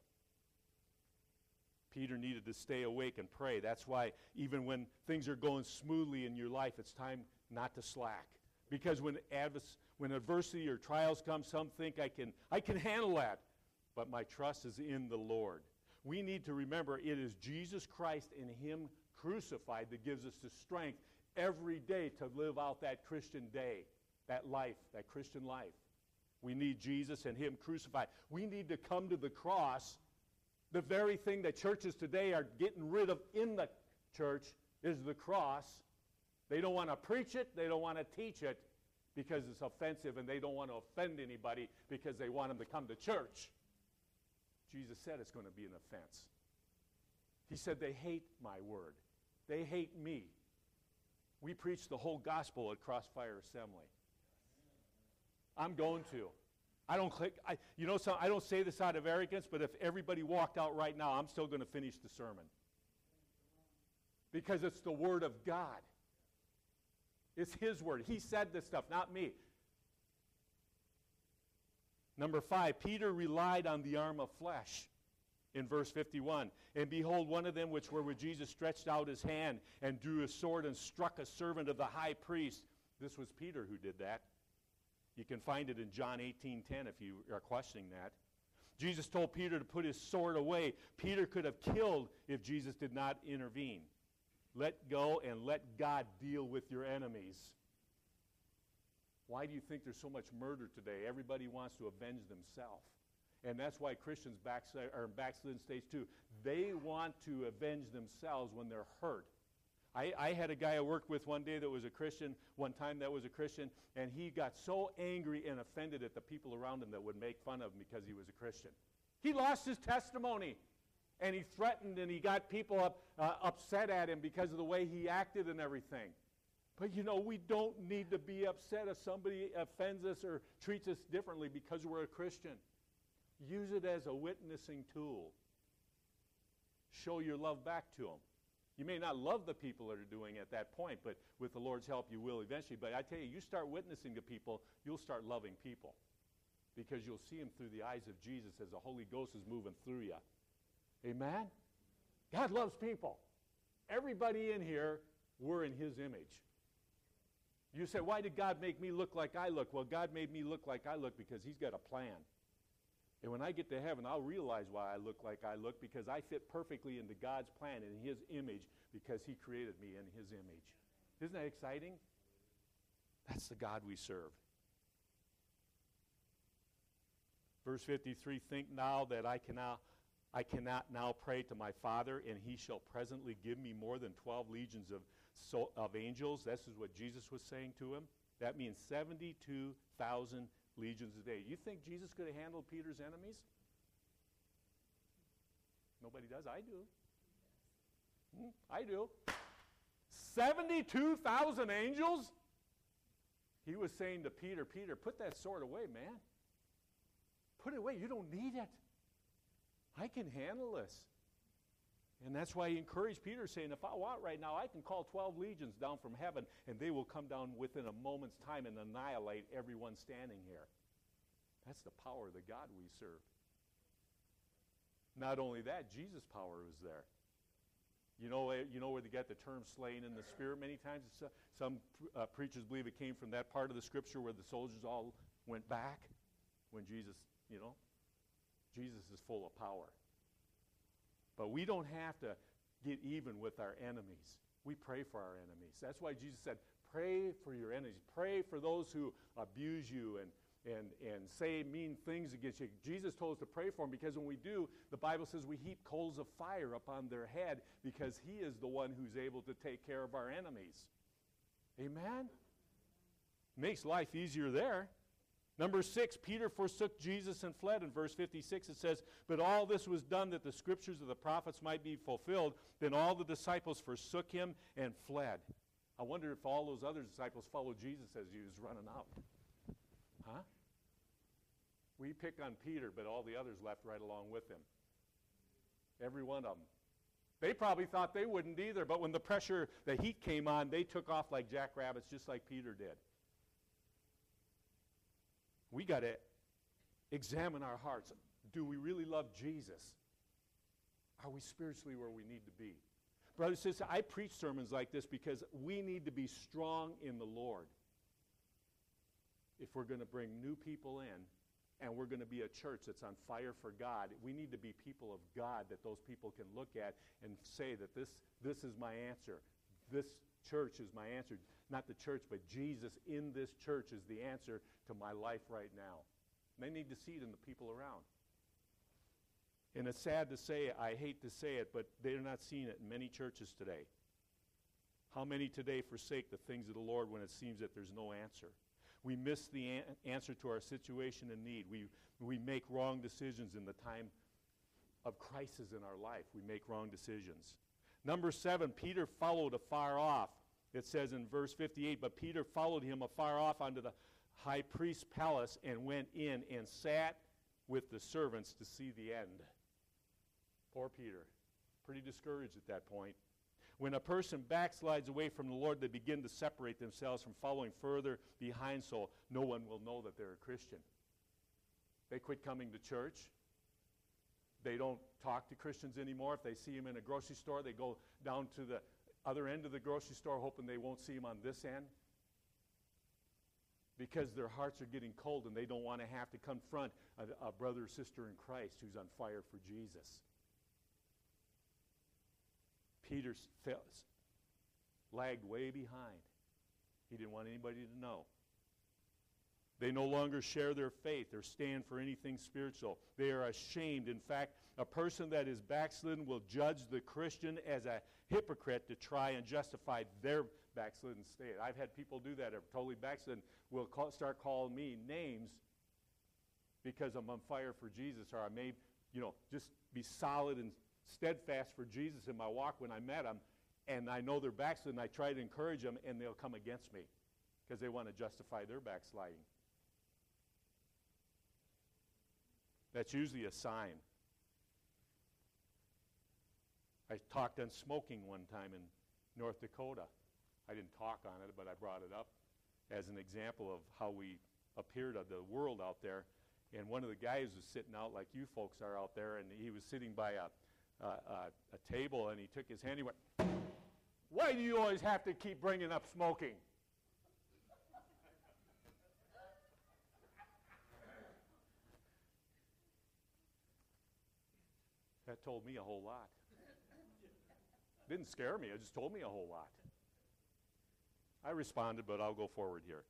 Peter needed to stay awake and pray. That's why even when things are going smoothly in your life, it's time not to slack. Because when advers- when adversity or trials come, some think I can, I can handle that. But my trust is in the Lord. We need to remember it is Jesus Christ and Him crucified that gives us the strength every day to live out that Christian day, that life, that Christian life. We need Jesus and Him crucified. We need to come to the cross The very thing that churches today are getting rid of in the church is the cross. They don't want to preach it. They don't want to teach it because it's offensive, and they don't want to offend anybody because they want them to come to church. Jesus said it's going to be an offense. He said they hate my word. They hate me. We preach the whole gospel at Crossfire Assembly. I'm going to. I don't click. I, you know, so I don't say this out of arrogance, but if everybody walked out right now, I'm still going to finish the sermon. Because it's the word of God. It's his word. He said this stuff, not me. Number five, Peter relied on the arm of flesh. In verse fifty-one, and behold, one of them which were with Jesus stretched out his hand and drew his sword and struck a servant of the high priest. This was Peter who did that. You can find it in John eighteen ten if you are questioning that. Jesus told Peter to put his sword away. Peter could have killed if Jesus did not intervene. Let go and let God deal with your enemies. Why do you think there's so much murder today? Everybody wants to avenge themselves. And that's why Christians backslide, are in backslidden states too. They want to avenge themselves when they're hurt. I, I had a guy I worked with one day that was a Christian, one time that was a Christian, and he got so angry and offended at the people around him that would make fun of him because he was a Christian. He lost his testimony, and he threatened, and he got people up, uh, upset at him because of the way he acted and everything. But you know, we don't need to be upset if somebody offends us or treats us differently because we're a Christian. Use it as a witnessing tool. Show your love back to them. You may not love the people that are doing it at that point, but with the Lord's help, you will eventually. But I tell you, you start witnessing to people, you'll start loving people because you'll see them through the eyes of Jesus as the Holy Ghost is moving through you. Amen? God loves people. Everybody in here, we're in his image. You say, why did God make me look like I look? Well, God made me look like I look because he's got a plan. And when I get to heaven, I'll realize why I look like I look, because I fit perfectly into God's plan and his image because he created me in his image. Isn't that exciting? That's the God we serve. Verse fifty-three, think now that I cannot, I cannot now pray to my Father, and he shall presently give me more than twelve legions of, so, of angels. This is what Jesus was saying to him. That means seventy-two thousand legions a day. You think Jesus could have handled Peter's enemies? Nobody does. I do. Hmm, I do. seventy-two thousand angels? He was saying to Peter, Peter, put that sword away, man. Put it away. You don't need it. I can handle this. And that's why he encouraged Peter, saying, if I want right now, I can call twelve legions down from heaven, and they will come down within a moment's time and annihilate everyone standing here. That's the power of the God we serve. Not only that, Jesus' power was there. You know, you know where they get the term slain in the spirit many times? Some uh, preachers believe it came from that part of the scripture where the soldiers all went back when Jesus, you know, Jesus is full of power. But we don't have to get even with our enemies. We pray for our enemies. That's why Jesus said, pray for your enemies. Pray for those who abuse you and, and, and say mean things against you. Jesus told us to pray for them because when we do, the Bible says we heap coals of fire upon their head because he is the one who's able to take care of our enemies. Amen? Makes life easier there. Number six, Peter forsook Jesus and fled. In verse fifty-six it says, but all this was done that the scriptures of the prophets might be fulfilled. Then all the disciples forsook him and fled. I wonder if all those other disciples followed Jesus as he was running out. Huh? We pick on Peter, but all the others left right along with him. Every one of them. They probably thought they wouldn't either, but when the pressure, the heat came on, they took off like jackrabbits just like Peter did. We got to examine our hearts. Do we really love Jesus? Are we spiritually where we need to be? Brothers and sisters, I preach sermons like this because we need to be strong in the Lord. If we're going to bring new people in and we're going to be a church that's on fire for God, we need to be people of God that those people can look at and say that this, this is my answer. This church is my answer. Not the church, but Jesus in this church is the answer to my life right now. And they need to see it in the people around. And it's sad to say it, I hate to say it, but they're not seeing it in many churches today. How many today forsake the things of the Lord when it seems that there's no answer? We miss the an- answer to our situation and need. We, we make wrong decisions in the time of crisis in our life. We make wrong decisions. Number seven, Peter followed afar off. It says in verse fifty-eight, but Peter followed him afar off unto the high priest's palace and went in and sat with the servants to see the end. Poor Peter, pretty discouraged at that point. When a person backslides away from the Lord, they begin to separate themselves from following further behind, so no one will know that they're a Christian. They quit coming to church. They don't talk to Christians anymore. If they see them in a grocery store, they go down to the other end of the grocery store hoping they won't see them on this end, because their hearts are getting cold and they don't want to have to confront a, a brother or sister in Christ who's on fire for Jesus. Peter lagged way behind. He didn't want anybody to know. They no longer share their faith or stand for anything spiritual. They are ashamed. In fact, a person that is backslidden will judge the Christian as a hypocrite to try and justify their backslidden state. I've had people do that. Are totally backslidden. Will call, start calling me names because I'm on fire for Jesus, or I may, you know, just be solid and steadfast for Jesus in my walk when I met them, and I know they're backslidden. I try to encourage them, and they'll come against me because they want to justify their backsliding. That's usually a sign. I talked on smoking one time in North Dakota. I didn't talk on it, but I brought it up as an example of how we appear to the world out there. And one of the guys was sitting out like you folks are out there, and he was sitting by a, a, a, a table, and he took his hand, he went, "Why do you always have to keep bringing up smoking?" That told me a whole lot. Didn't scare me, it just told me a whole lot. I responded, but I'll go forward here.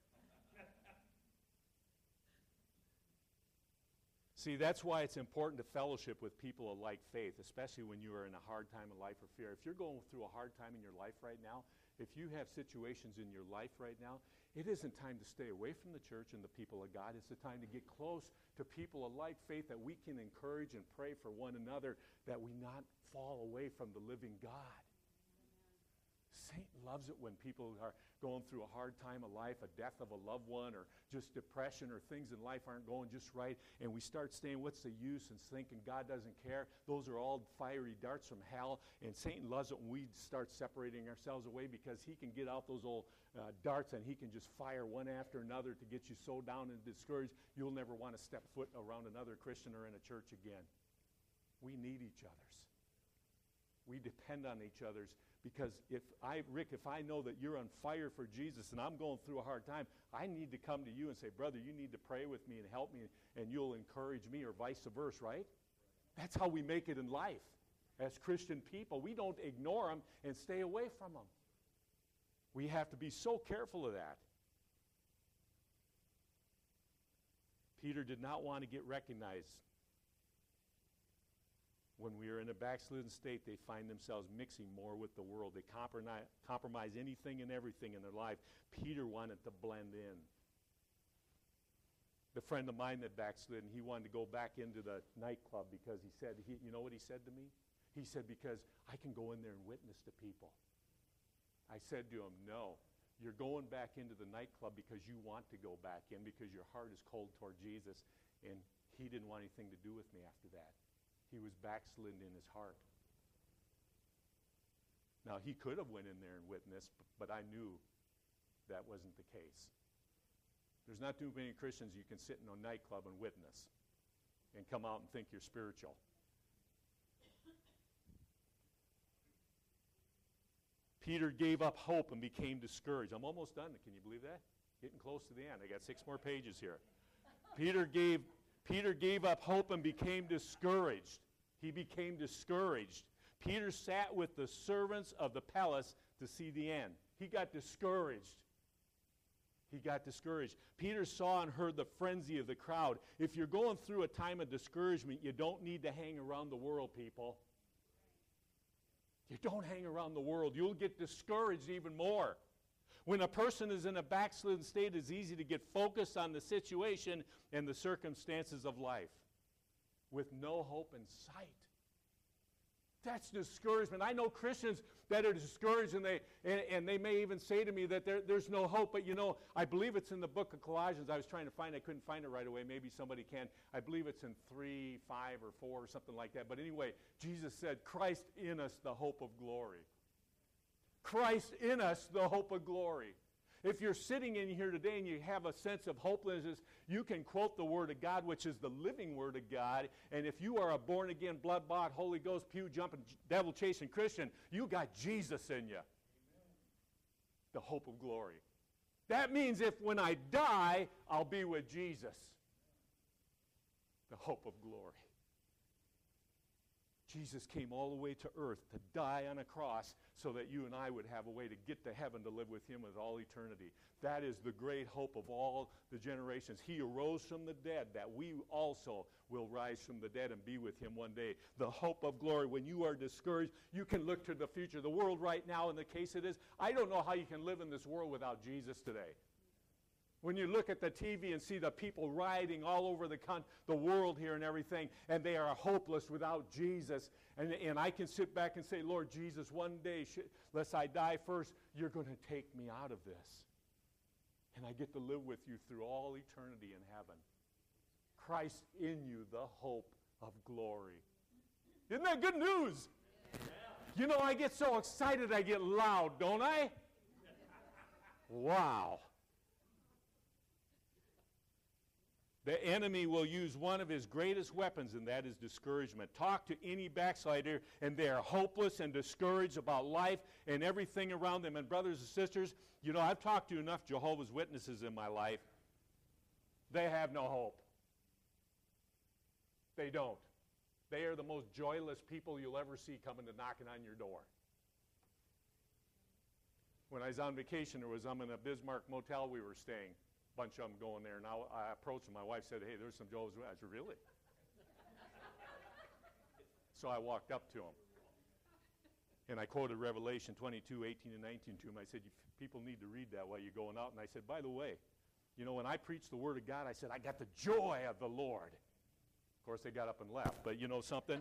See, that's why it's important to fellowship with people of like faith, especially when you are in a hard time of life or fear. If you're going through a hard time in your life right now, if you have situations in your life right now, it isn't time to stay away from the church and the people of God. It's the time to get close to people of like faith that we can encourage and pray for one another, that we not fall away from the living God. Satan loves it when people are going through a hard time of life, a death of a loved one, or just depression, or things in life aren't going just right, and we start saying, what's the use, and thinking God doesn't care. Those are all fiery darts from hell, and Satan loves it when we start separating ourselves away, because he can get out those old uh, darts, and he can just fire one after another to get you so down and discouraged, you'll never want to step foot around another Christian or in a church again. We need each other's. We depend on each other's, because if I, Rick, if I know that you're on fire for Jesus and I'm going through a hard time, I need to come to you and say, brother, you need to pray with me and help me, and you'll encourage me, or vice versa, right? That's how we make it in life as Christian people. We don't ignore them and stay away from them. We have to be so careful of that. Peter did not want to get recognized. When we are in a backslidden state, they find themselves mixing more with the world. They compromise, compromise anything and everything in their life. Peter wanted to blend in. The friend of mine that backslid, he wanted to go back into the nightclub because he said, he, you know what he said to me? He said, because I can go in there and witness to people. I said to him, no, you're going back into the nightclub because you want to go back in, because your heart is cold toward Jesus, and he didn't want anything to do with me after that. He was backslidden in his heart. Now, he could have went in there and witnessed, but I knew that wasn't the case. There's not too many Christians you can sit in a nightclub and witness and come out and think you're spiritual. Peter gave up hope and became discouraged. I'm almost done. Can you believe that? Getting close to the end. I got six more pages here. Peter gave Peter gave up hope and became discouraged. He became discouraged. Peter sat with the servants of the palace to see the end. He got discouraged. He got discouraged. Peter saw and heard the frenzy of the crowd. If you're going through a time of discouragement, you don't need to hang around the world, people. You don't hang around the world. You'll get discouraged even more. When a person is in a backslidden state, it's easy to get focused on the situation and the circumstances of life with no hope in sight. That's discouragement. I know Christians that are discouraged, and they and, and they may even say to me that there, there's no hope. But you know, I believe it's in the book of Colossians. I was trying to find it. I couldn't find it right away. Maybe somebody can. I believe it's in three, five, or four, or something like that. But anyway, Jesus said, Christ in us, the hope of glory. Christ in us, the hope of glory. If you're sitting in here today and you have a sense of hopelessness, you can quote the Word of God, which is the living Word of God. And if you are a born-again, blood-bought, Holy Ghost, pew-jumping, devil-chasing Christian, you got Jesus in you. Amen. The hope of glory. That means if when I die, I'll be with Jesus. The hope of glory. Jesus came all the way to earth to die on a cross so that you and I would have a way to get to heaven to live with him with all eternity. That is the great hope of all the generations. He arose from the dead that we also will rise from the dead and be with him one day. The hope of glory. When you are discouraged, you can look to the future. The world right now, in the case it is, I don't know how you can live in this world without Jesus today. When you look at the T V and see the people rioting all over the con- the world here and everything, and they are hopeless without Jesus, and, and I can sit back and say, Lord Jesus, one day, sh- lest I die first, you're going to take me out of this. And I get to live with you through all eternity in heaven. Christ in you, the hope of glory. Isn't that good news? Yeah. You know, I get so excited I get loud, don't I? Wow. The enemy will use one of his greatest weapons, and that is discouragement. Talk to any backslider, and they are hopeless and discouraged about life and everything around them. And brothers and sisters, you know, I've talked to enough Jehovah's Witnesses in my life. They have no hope. They don't. They are the most joyless people you'll ever see coming to knocking on your door. When I was on vacation, there was, I'm in a Bismarck motel we were staying. Bunch of them going there. Now I approached them. My wife said, hey, there's some Jehovah's Witnesses. I said, really? So I walked up to them. And I quoted Revelation twenty-two, eighteen, and nineteen to them. I said, people need to read that while you're going out. And I said, by the way, you know, when I preach the Word of God, I said, I got the joy of the Lord. Of course, they got up and left. But you know something?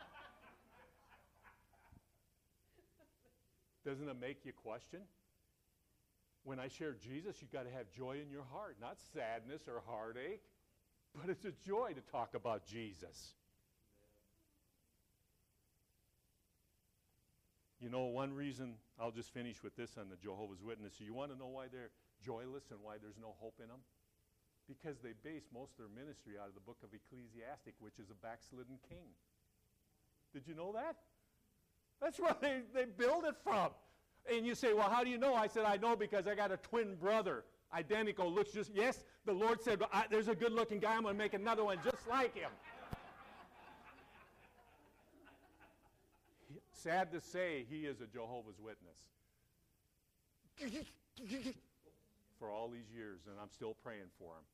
Doesn't it make you question? When I share Jesus, you've got to have joy in your heart, not sadness or heartache, but it's a joy to talk about Jesus. You know, one reason, I'll just finish with this on the Jehovah's Witnesses. You want to know why they're joyless and why there's no hope in them? Because they base most of their ministry out of the book of Ecclesiastic, which is a backslidden king. Did you know that? That's where they, they build it from. And you say, well, how do you know? I said, I know because I got a twin brother, identical, looks just, yes, the Lord said, I, there's a good-looking guy, I'm going to make another one just like him. Sad to say, he is a Jehovah's Witness. For all these years, and I'm still praying for him.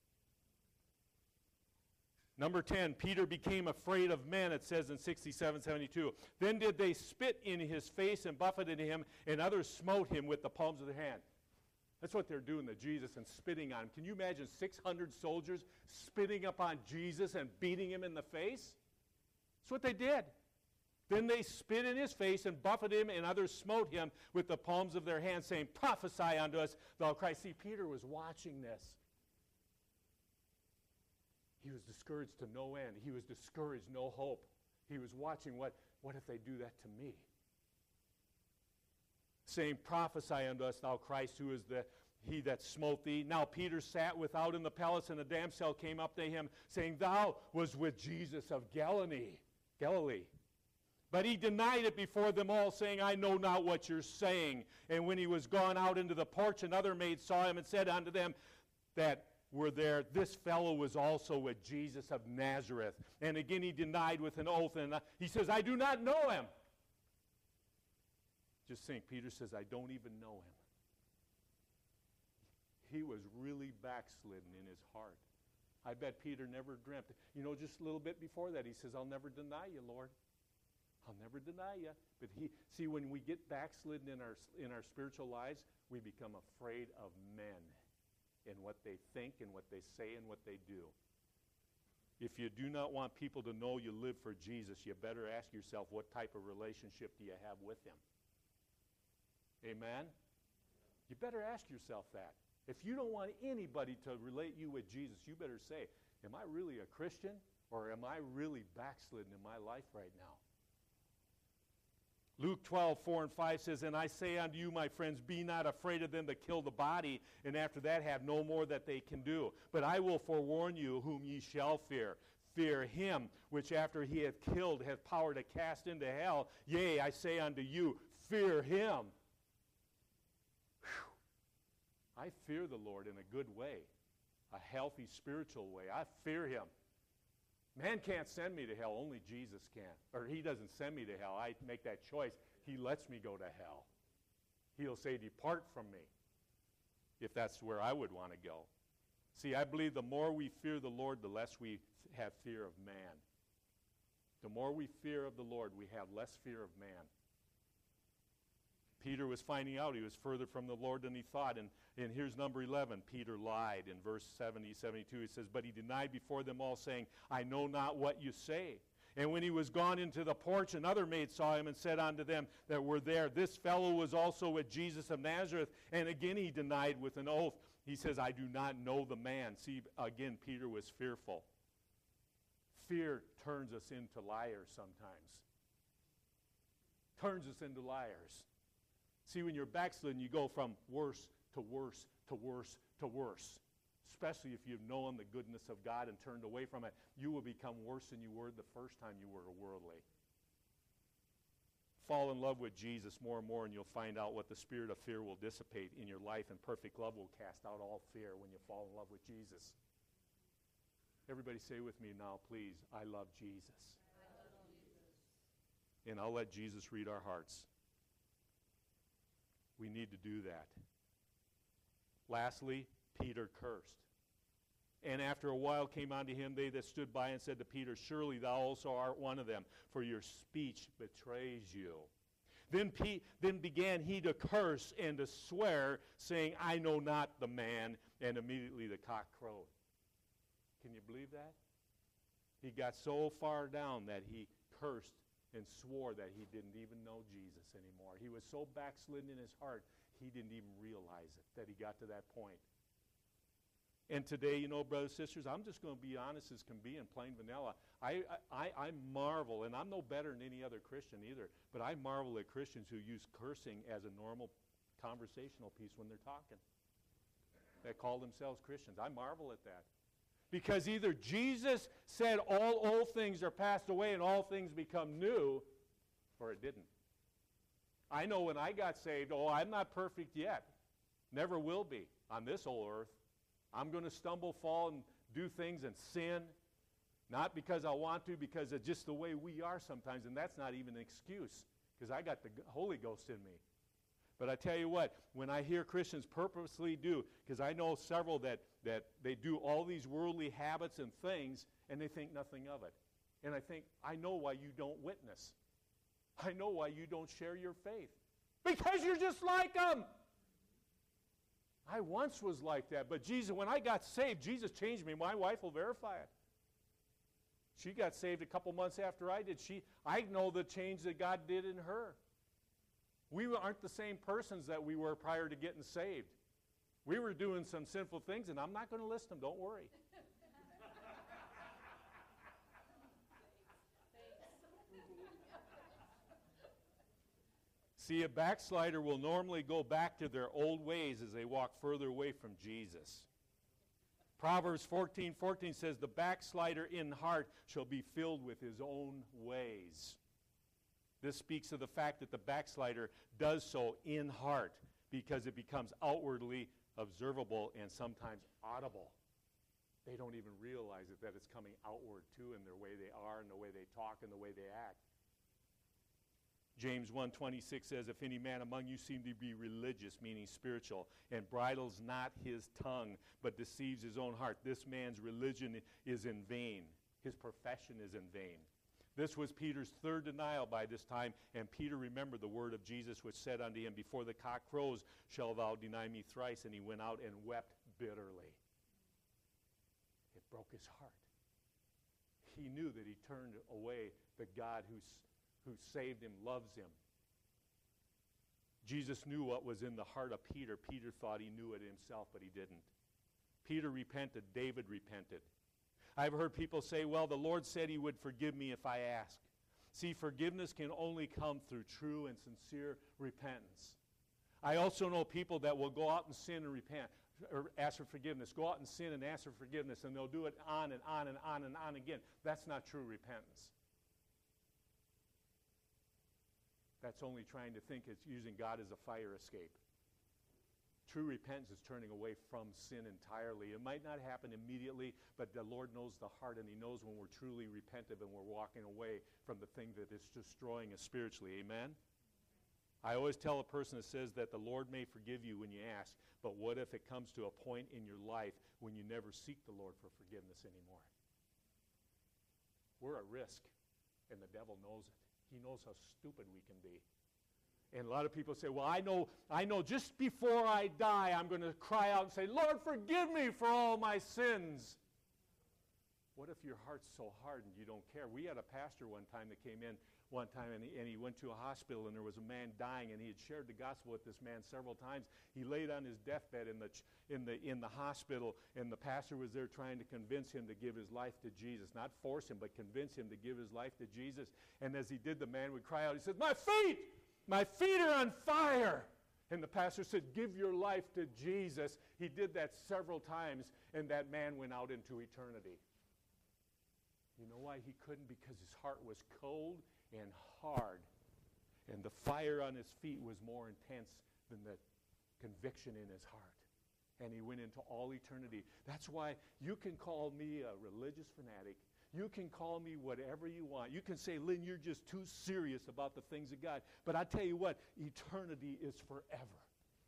Number ten, Peter became afraid of men, it says in sixty-seven seventy-two. Then did they spit in his face and buffeted him, and others smote him with the palms of their hand. That's what they're doing to Jesus and spitting on him. Can you imagine six hundred soldiers spitting up on Jesus and beating him in the face? That's what they did. Then they spit in his face and buffeted him, and others smote him with the palms of their hands, saying, prophesy unto us, thou Christ. See, Peter was watching this. He was discouraged to no end. He was discouraged, no hope. He was watching, what, what if they do that to me? Saying, prophesy unto us, thou Christ, who is the he that smote thee. Now Peter sat without in the palace, and a damsel came up to him, saying, thou was with Jesus of Galilee. Galilee. But he denied it before them all, saying, I know not what you're saying. And when he was gone out into the porch, another maid saw him and said unto them that were there, this fellow was also with Jesus of Nazareth. And again he denied with an oath, and he says, I do not know him. Just think, Peter says, I don't even know him. he was really backslidden in his heart. I bet Peter never dreamt. You know, just a little bit before that, he says, I'll never deny you, Lord. I'll never deny you. But he, see, when we get backslidden in our, in our spiritual lives, we become afraid of men and what they think and what they say and what they do. If you do not want people to know you live for Jesus, you better ask yourself, what type of relationship do you have with him? Amen? You better ask yourself that. If you don't want anybody to relate you with Jesus, you better say, am I really a Christian, or am I really backslidden in my life right now? Luke twelve, four and five says, and I say unto you, my friends, be not afraid of them that kill the body, and after that have no more that they can do. But I will forewarn you whom ye shall fear. Fear him, which after he hath killed hath power to cast into hell. Yea, I say unto you, fear him. Whew. I fear the Lord in a good way, a healthy spiritual way. I fear him. Man can't send me to hell, only Jesus can. Or he doesn't send me to hell. I make that choice. He lets me go to hell. He'll say, depart from me, if that's where I would want to go. See, I believe the more we fear the Lord, the less we have fear of man. The more we fear of the Lord, we have less fear of man. Peter was finding out he was further from the Lord than he thought. And, and here's number eleven. Peter lied in verse seventy, seventy-two. He says, but he denied before them all, saying, I know not what you say. And when he was gone into the porch, another maid saw him and said unto them that were there, this fellow was also with Jesus of Nazareth. And again he denied with an oath. He says, I do not know the man. See, again, Peter was fearful. Fear turns us into liars sometimes. Turns us into liars. See, when you're backslidden, you go from worse to worse to worse to worse. Especially if you've known the goodness of God and turned away from it, you will become worse than you were the first time you were worldly. Fall in love with Jesus more and more, and you'll find out what the spirit of fear will dissipate in your life, and perfect love will cast out all fear when you fall in love with Jesus. Everybody say with me now, please, I love Jesus. I love Jesus. And I'll let Jesus read our hearts. We need to do that. Lastly, Peter cursed. And after a while came unto him they that stood by and said to Peter, surely thou also art one of them, for your speech betrays you. Then, Pe- then began he to curse and to swear, saying, I know not the man. And immediately the cock crowed. Can you believe that? He got so far down that he cursed and swore that he didn't even know Jesus anymore. He was so backslidden in his heart, he didn't even realize it, that he got to that point. And today, you know, brothers and sisters, I'm just going to be honest as can be and plain vanilla. I, I, I marvel, and I'm no better than any other Christian either, but I marvel at Christians who use cursing as a normal conversational piece when they're talking, that call themselves Christians. I marvel at that. Because either Jesus said all old things are passed away and all things become new, or it didn't. I know when I got saved, oh, I'm not perfect yet. Never will be on this old earth. I'm going to stumble, fall, and do things and sin. Not because I want to, because it's just the way we are sometimes. And that's not even an excuse, because I got the Holy Ghost in me. But I tell you what, when I hear Christians purposely do, because I know several that, that they do all these worldly habits and things, and they think nothing of it. And I think, I know why you don't witness. I know why you don't share your faith. Because you're just like them. I once was like that, but Jesus, when I got saved, Jesus changed me. My wife will verify it. She got saved a couple months after I did. She, I know the change that God did in her. We aren't the same persons that we were prior to getting saved. We were doing some sinful things, and I'm not going to list them. Don't worry. See, a backslider will normally go back to their old ways as they walk further away from Jesus. Proverbs fourteen fourteen says, the backslider in heart shall be filled with his own ways. This speaks of the fact that the backslider does so in heart because it becomes outwardly observable and sometimes audible. They don't even realize it, that it's coming outward too in their way they are and the way they talk and the way they act. James one twenty-six says, if any man among you seem to be religious, meaning spiritual, and bridles not his tongue, but deceives his own heart, this man's religion is in vain. His profession is in vain. This was Peter's third denial by this time, and Peter remembered the word of Jesus, which said unto him, before the cock crows shalt thou deny me thrice. And he went out and wept bitterly. It broke his heart. He knew that he turned away the God who, who saved him, loves him. Jesus knew what was in the heart of Peter. Peter thought he knew it himself, but he didn't. Peter repented. David repented. I've heard people say, well, the Lord said he would forgive me if I ask. See, forgiveness can only come through true and sincere repentance. I also know people that will go out and sin and repent, or ask for forgiveness. Go out and sin and ask for forgiveness, and they'll do it on and on and on and on again. That's not true repentance. That's only trying to think it's using God as a fire escape. True repentance is turning away from sin entirely. It might not happen immediately, but the Lord knows the heart, and he knows when we're truly repentant and we're walking away from the thing that is destroying us spiritually. Amen? I always tell a person that says that the Lord may forgive you when you ask, but what if it comes to a point in your life when you never seek the Lord for forgiveness anymore? We're at risk, and the devil knows it. He knows how stupid we can be. And a lot of people say, well, I know, I know just before I die, I'm going to cry out and say, Lord, forgive me for all my sins. What if your heart's so hardened you don't care? We had a pastor one time that came in one time, and he, and he went to a hospital, and there was a man dying, and he had shared the gospel with this man several times. He laid on his deathbed in the, ch- in the, in the hospital, and the pastor was there trying to convince him to give his life to Jesus. Not force him, but convince him to give his life to Jesus. And as he did, the man would cry out. He said, my feet! My feet are on fire. And the pastor said, give your life to Jesus. He did that several times, and that man went out into eternity. You know why he couldn't? Because his heart was cold and hard. And the fire on his feet was more intense than the conviction in his heart. And he went into all eternity. That's why you can call me a religious fanatic. You can call me whatever you want. You can say, Lynn, you're just too serious about the things of God. But I tell you what, eternity is forever.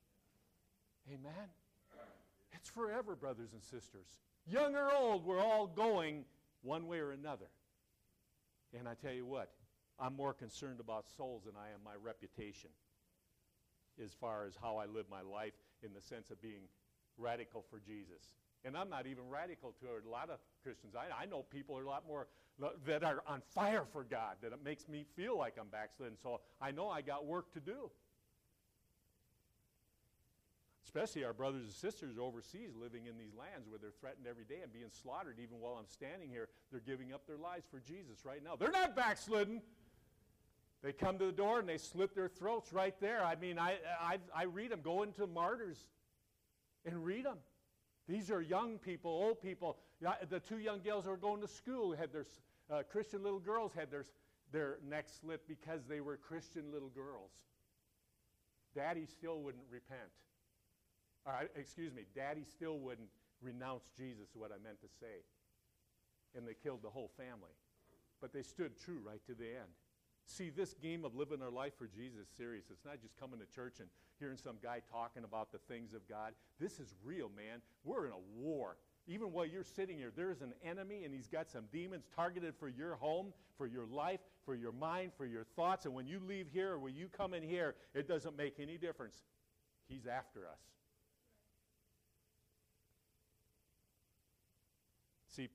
Amen? It's forever, brothers and sisters. Young or old, we're all going one way or another. And I tell you what, I'm more concerned about souls than I am my reputation as far as how I live my life in the sense of being radical for Jesus. And I'm not even radical to a lot of Christians. I, I know people are a lot more that are on fire for God, that it makes me feel like I'm backslidden. So I know I got work to do. Especially our brothers and sisters overseas living in these lands where they're threatened every day and being slaughtered. Even while I'm standing here, they're giving up their lives for Jesus right now. They're not backslidden. They come to the door and they slit their throats right there. I mean, I, I, I read them. Go into Martyrs and read them. These are young people, old people. The two young girls who were going to school had their, uh, Christian little girls had their, their necks slit because they were Christian little girls. Daddy still wouldn't repent. Or, excuse me, Daddy still wouldn't renounce Jesus, is what I meant to say. And they killed the whole family. But they stood true right to the end. See, this game of living our life for Jesus is serious. It's not just coming to church and hearing some guy talking about the things of God. This is real, man. We're in a war. Even while you're sitting here, there's an enemy, and he's got some demons targeted for your home, for your life, for your mind, for your thoughts. And when you leave here or when you come in here, it doesn't make any difference. He's after us. See,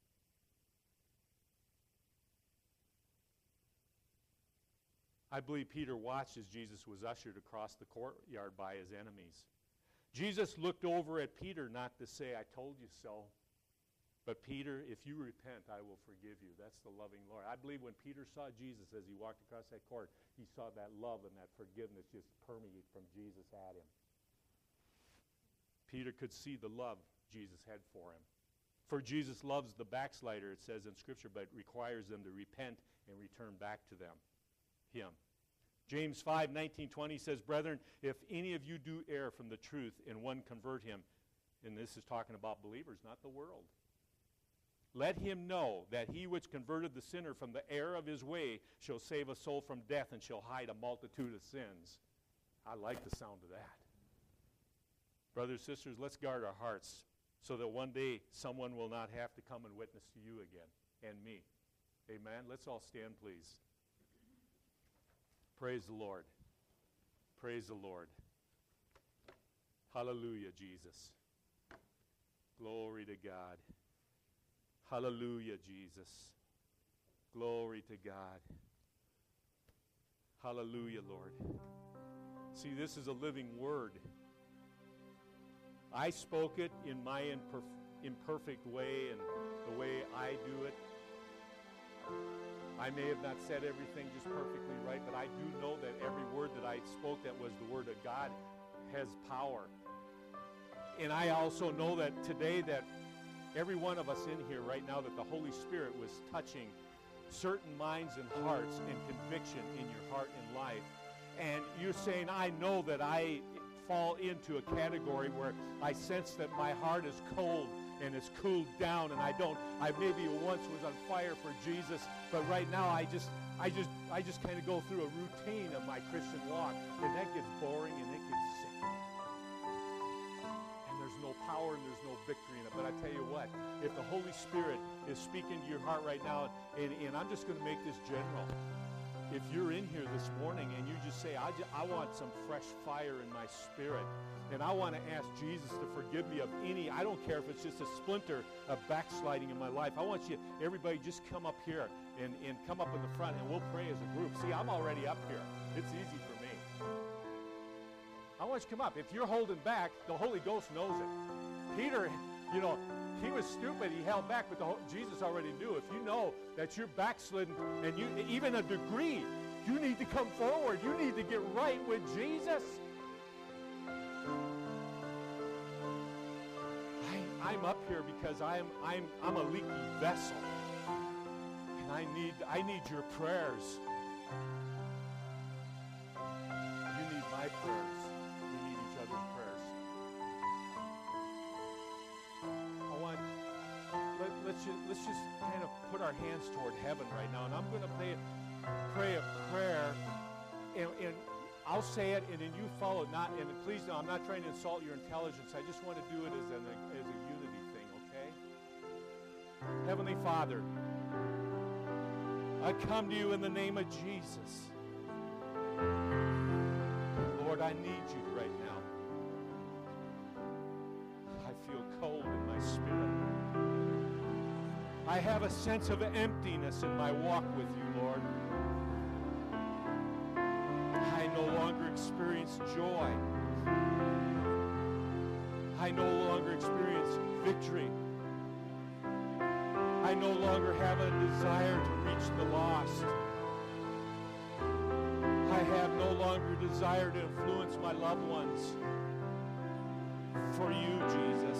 I believe Peter watched as Jesus was ushered across the courtyard by his enemies. Jesus looked over at Peter not to say, I told you so. But Peter, if you repent, I will forgive you. That's the loving Lord. I believe when Peter saw Jesus as he walked across that court, he saw that love and that forgiveness just permeate from Jesus at him. Peter could see the love Jesus had for him. For Jesus loves the backslider, it says in Scripture, but requires them to repent and return back to them. Him. James five, nineteen, twenty says, brethren, if any of you do err from the truth and one convert him, and this is talking about believers, not the world. Let him know that he which converted the sinner from the error of his way shall save a soul from death and shall hide a multitude of sins. I like the sound of that. Brothers, sisters, let's guard our hearts so that one day someone will not have to come and witness to you again and me. Amen. Let's all stand, please. Praise the Lord. Praise the Lord. Hallelujah, Jesus. Glory to God. Hallelujah, Jesus. Glory to God. Hallelujah, Lord. See, this is a living word. I spoke it in my imperf- imperfect way and the way I do it. I may have not said everything just perfectly right, but I do know that every word that I spoke that was the word of God has power. And I also know that today that every one of us in here right now, that the Holy Spirit was touching certain minds and hearts and conviction in your heart and life. And you're saying, I know that I fall into a category where I sense that my heart is cold and it's cooled down, and I don't, I maybe once was on fire for Jesus, but right now I just, I just, I just kind of go through a routine of my Christian walk, and that gets boring and it gets sick. And there's no power and there's no victory in it. But I tell you what, if the Holy Spirit is speaking to your heart right now, and, and I'm just going to make this general. If you're in here this morning and you just say, I, just, I want some fresh fire in my spirit, and I want to ask Jesus to forgive me of any, I don't care if it's just a splinter of backsliding in my life. I want you, everybody, just come up here and, and come up in the front, and we'll pray as a group. See, I'm already up here. It's easy for me. I want you to come up. If you're holding back, the Holy Ghost knows it. Peter, you know, he was stupid. He held back, but the whole, Jesus already knew. If you know that you're backslidden, and you even a degree, you need to come forward. You need to get right with Jesus. I, I'm up here because I'm I'm I'm a leaky vessel, and I need I need your prayers. You need my prayers. We need each other's prayers. I want let, let's just let's just kind of put our hands toward heaven right now, and I'm going to pray pray a prayer, and, and I'll say it, and then you follow it. Not and please, no, I'm not trying to insult your intelligence. I just want to do it as an as a unity thing, okay? Heavenly Father, I come to you in the name of Jesus. Lord, I need you right now. I feel cold in my spirit. I have a sense of emptiness in my walk with you, Lord. I no longer experience joy. I no longer experience victory. I no longer have a desire to reach the lost. I have no longer a desire to influence my loved ones for you, Jesus.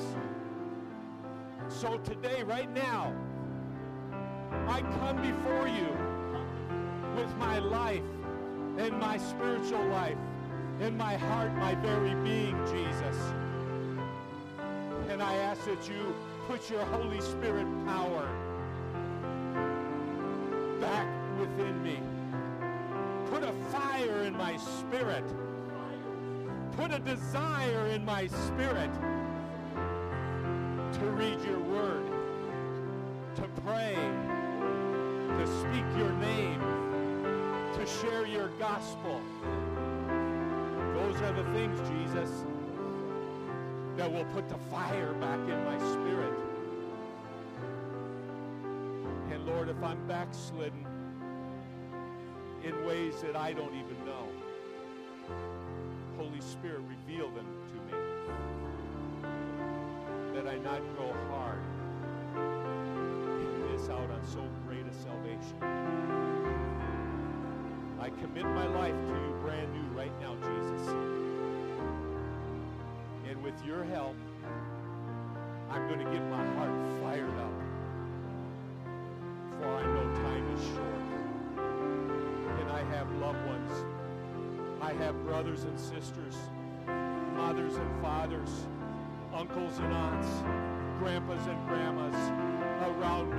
So today, right now, I come before you with my life and my spiritual life and my heart, my very being, Jesus. And I ask that you put your Holy Spirit power back within me. Put a fire in my spirit. Put a desire in my spirit to read your word, to pray, to speak your name, to share your gospel. Those are the things, Jesus, that will put the fire back in my spirit. And Lord, if I'm backslidden in ways that I don't even know, Holy Spirit, reveal them to me, that I not grow hard and miss out on so great a salvation. I commit my life to you brand new right now, Jesus. And with your help, I'm going to get my heart fired up, for I know time is short. And I have loved ones. I have brothers and sisters, mothers and fathers, uncles and aunts, grandpas and grandmas around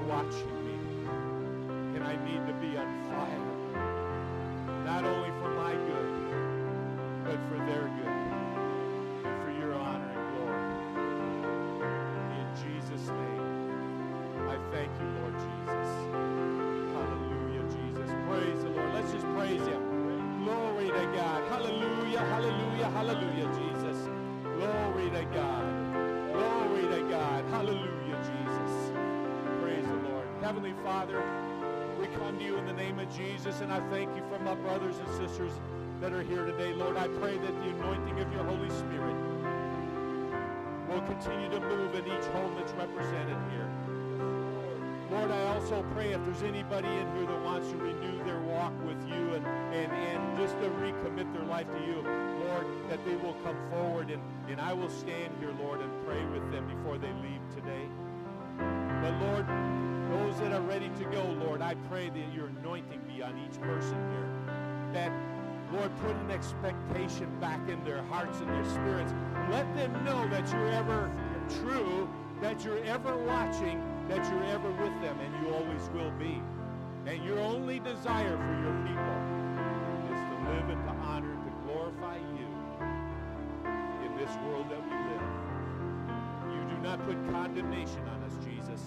watching me. And I need to be on fire. Not only for my good, but for their good. And for your honor and glory. In Jesus' name, I thank you, Lord Jesus. Hallelujah, Jesus. Praise the Lord. Let's just praise him. Glory to God. Hallelujah, hallelujah, hallelujah, Jesus. Glory to God. Glory to God. Hallelujah, Jesus. Praise the Lord. Heavenly Father, we come to you in the name of Jesus, and I thank you for my brothers and sisters that are here today. Lord, I pray that the anointing of your Holy Spirit will continue to move in each home that's represented here. Lord, I also pray if there's anybody in here that wants to renew their walk with you and, and, and just to recommit their life to you, Lord, that they will come forward, and, and I will stand here, Lord, and pray with them before they leave today. But Lord, those that are ready to go, Lord, I pray that your anointing be on each person here. That, Lord, put an expectation back in their hearts and their spirits. Let them know that you're ever true, that you're ever watching, that you're ever with them, and you always will be. And your only desire for your people is to live and to honor and to glorify you in this world that we live. You do not put condemnation on us, Jesus,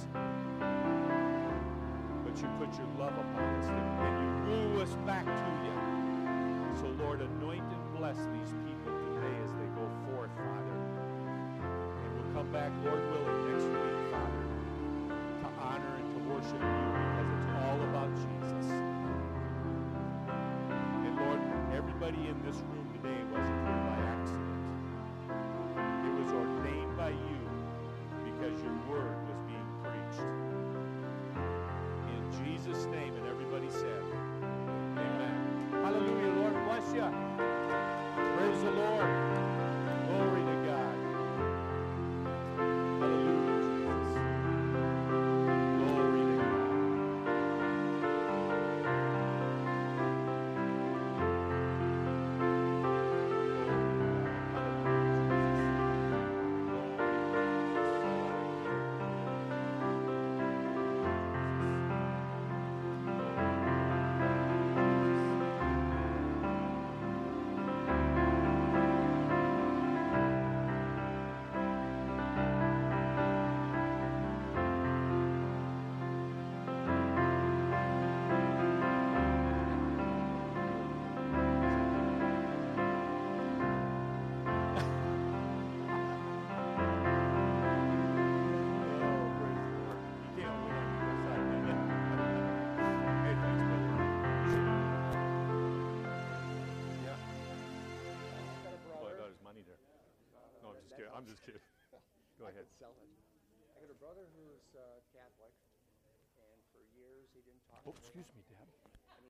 but you put your love upon us, and you woo us back to you. So, Lord, anoint and bless these people today as they go forth, Father. And we'll come back, Lord willing, next week, Father, to honor and to worship you, because it's all about Jesus. And Lord, everybody in this room today wasn't here by accident. It was ordained by you because your word was being preached. In Jesus' name, and everybody said, amen. Hallelujah, Lord bless you. Praise the Lord. Glory to God. Hallelujah, Jesus. Glory to God. I'm just kidding. Go ahead. I could sell it. I got a brother who's uh, Catholic, and for years he didn't talk Oh, to me. excuse me, Dad.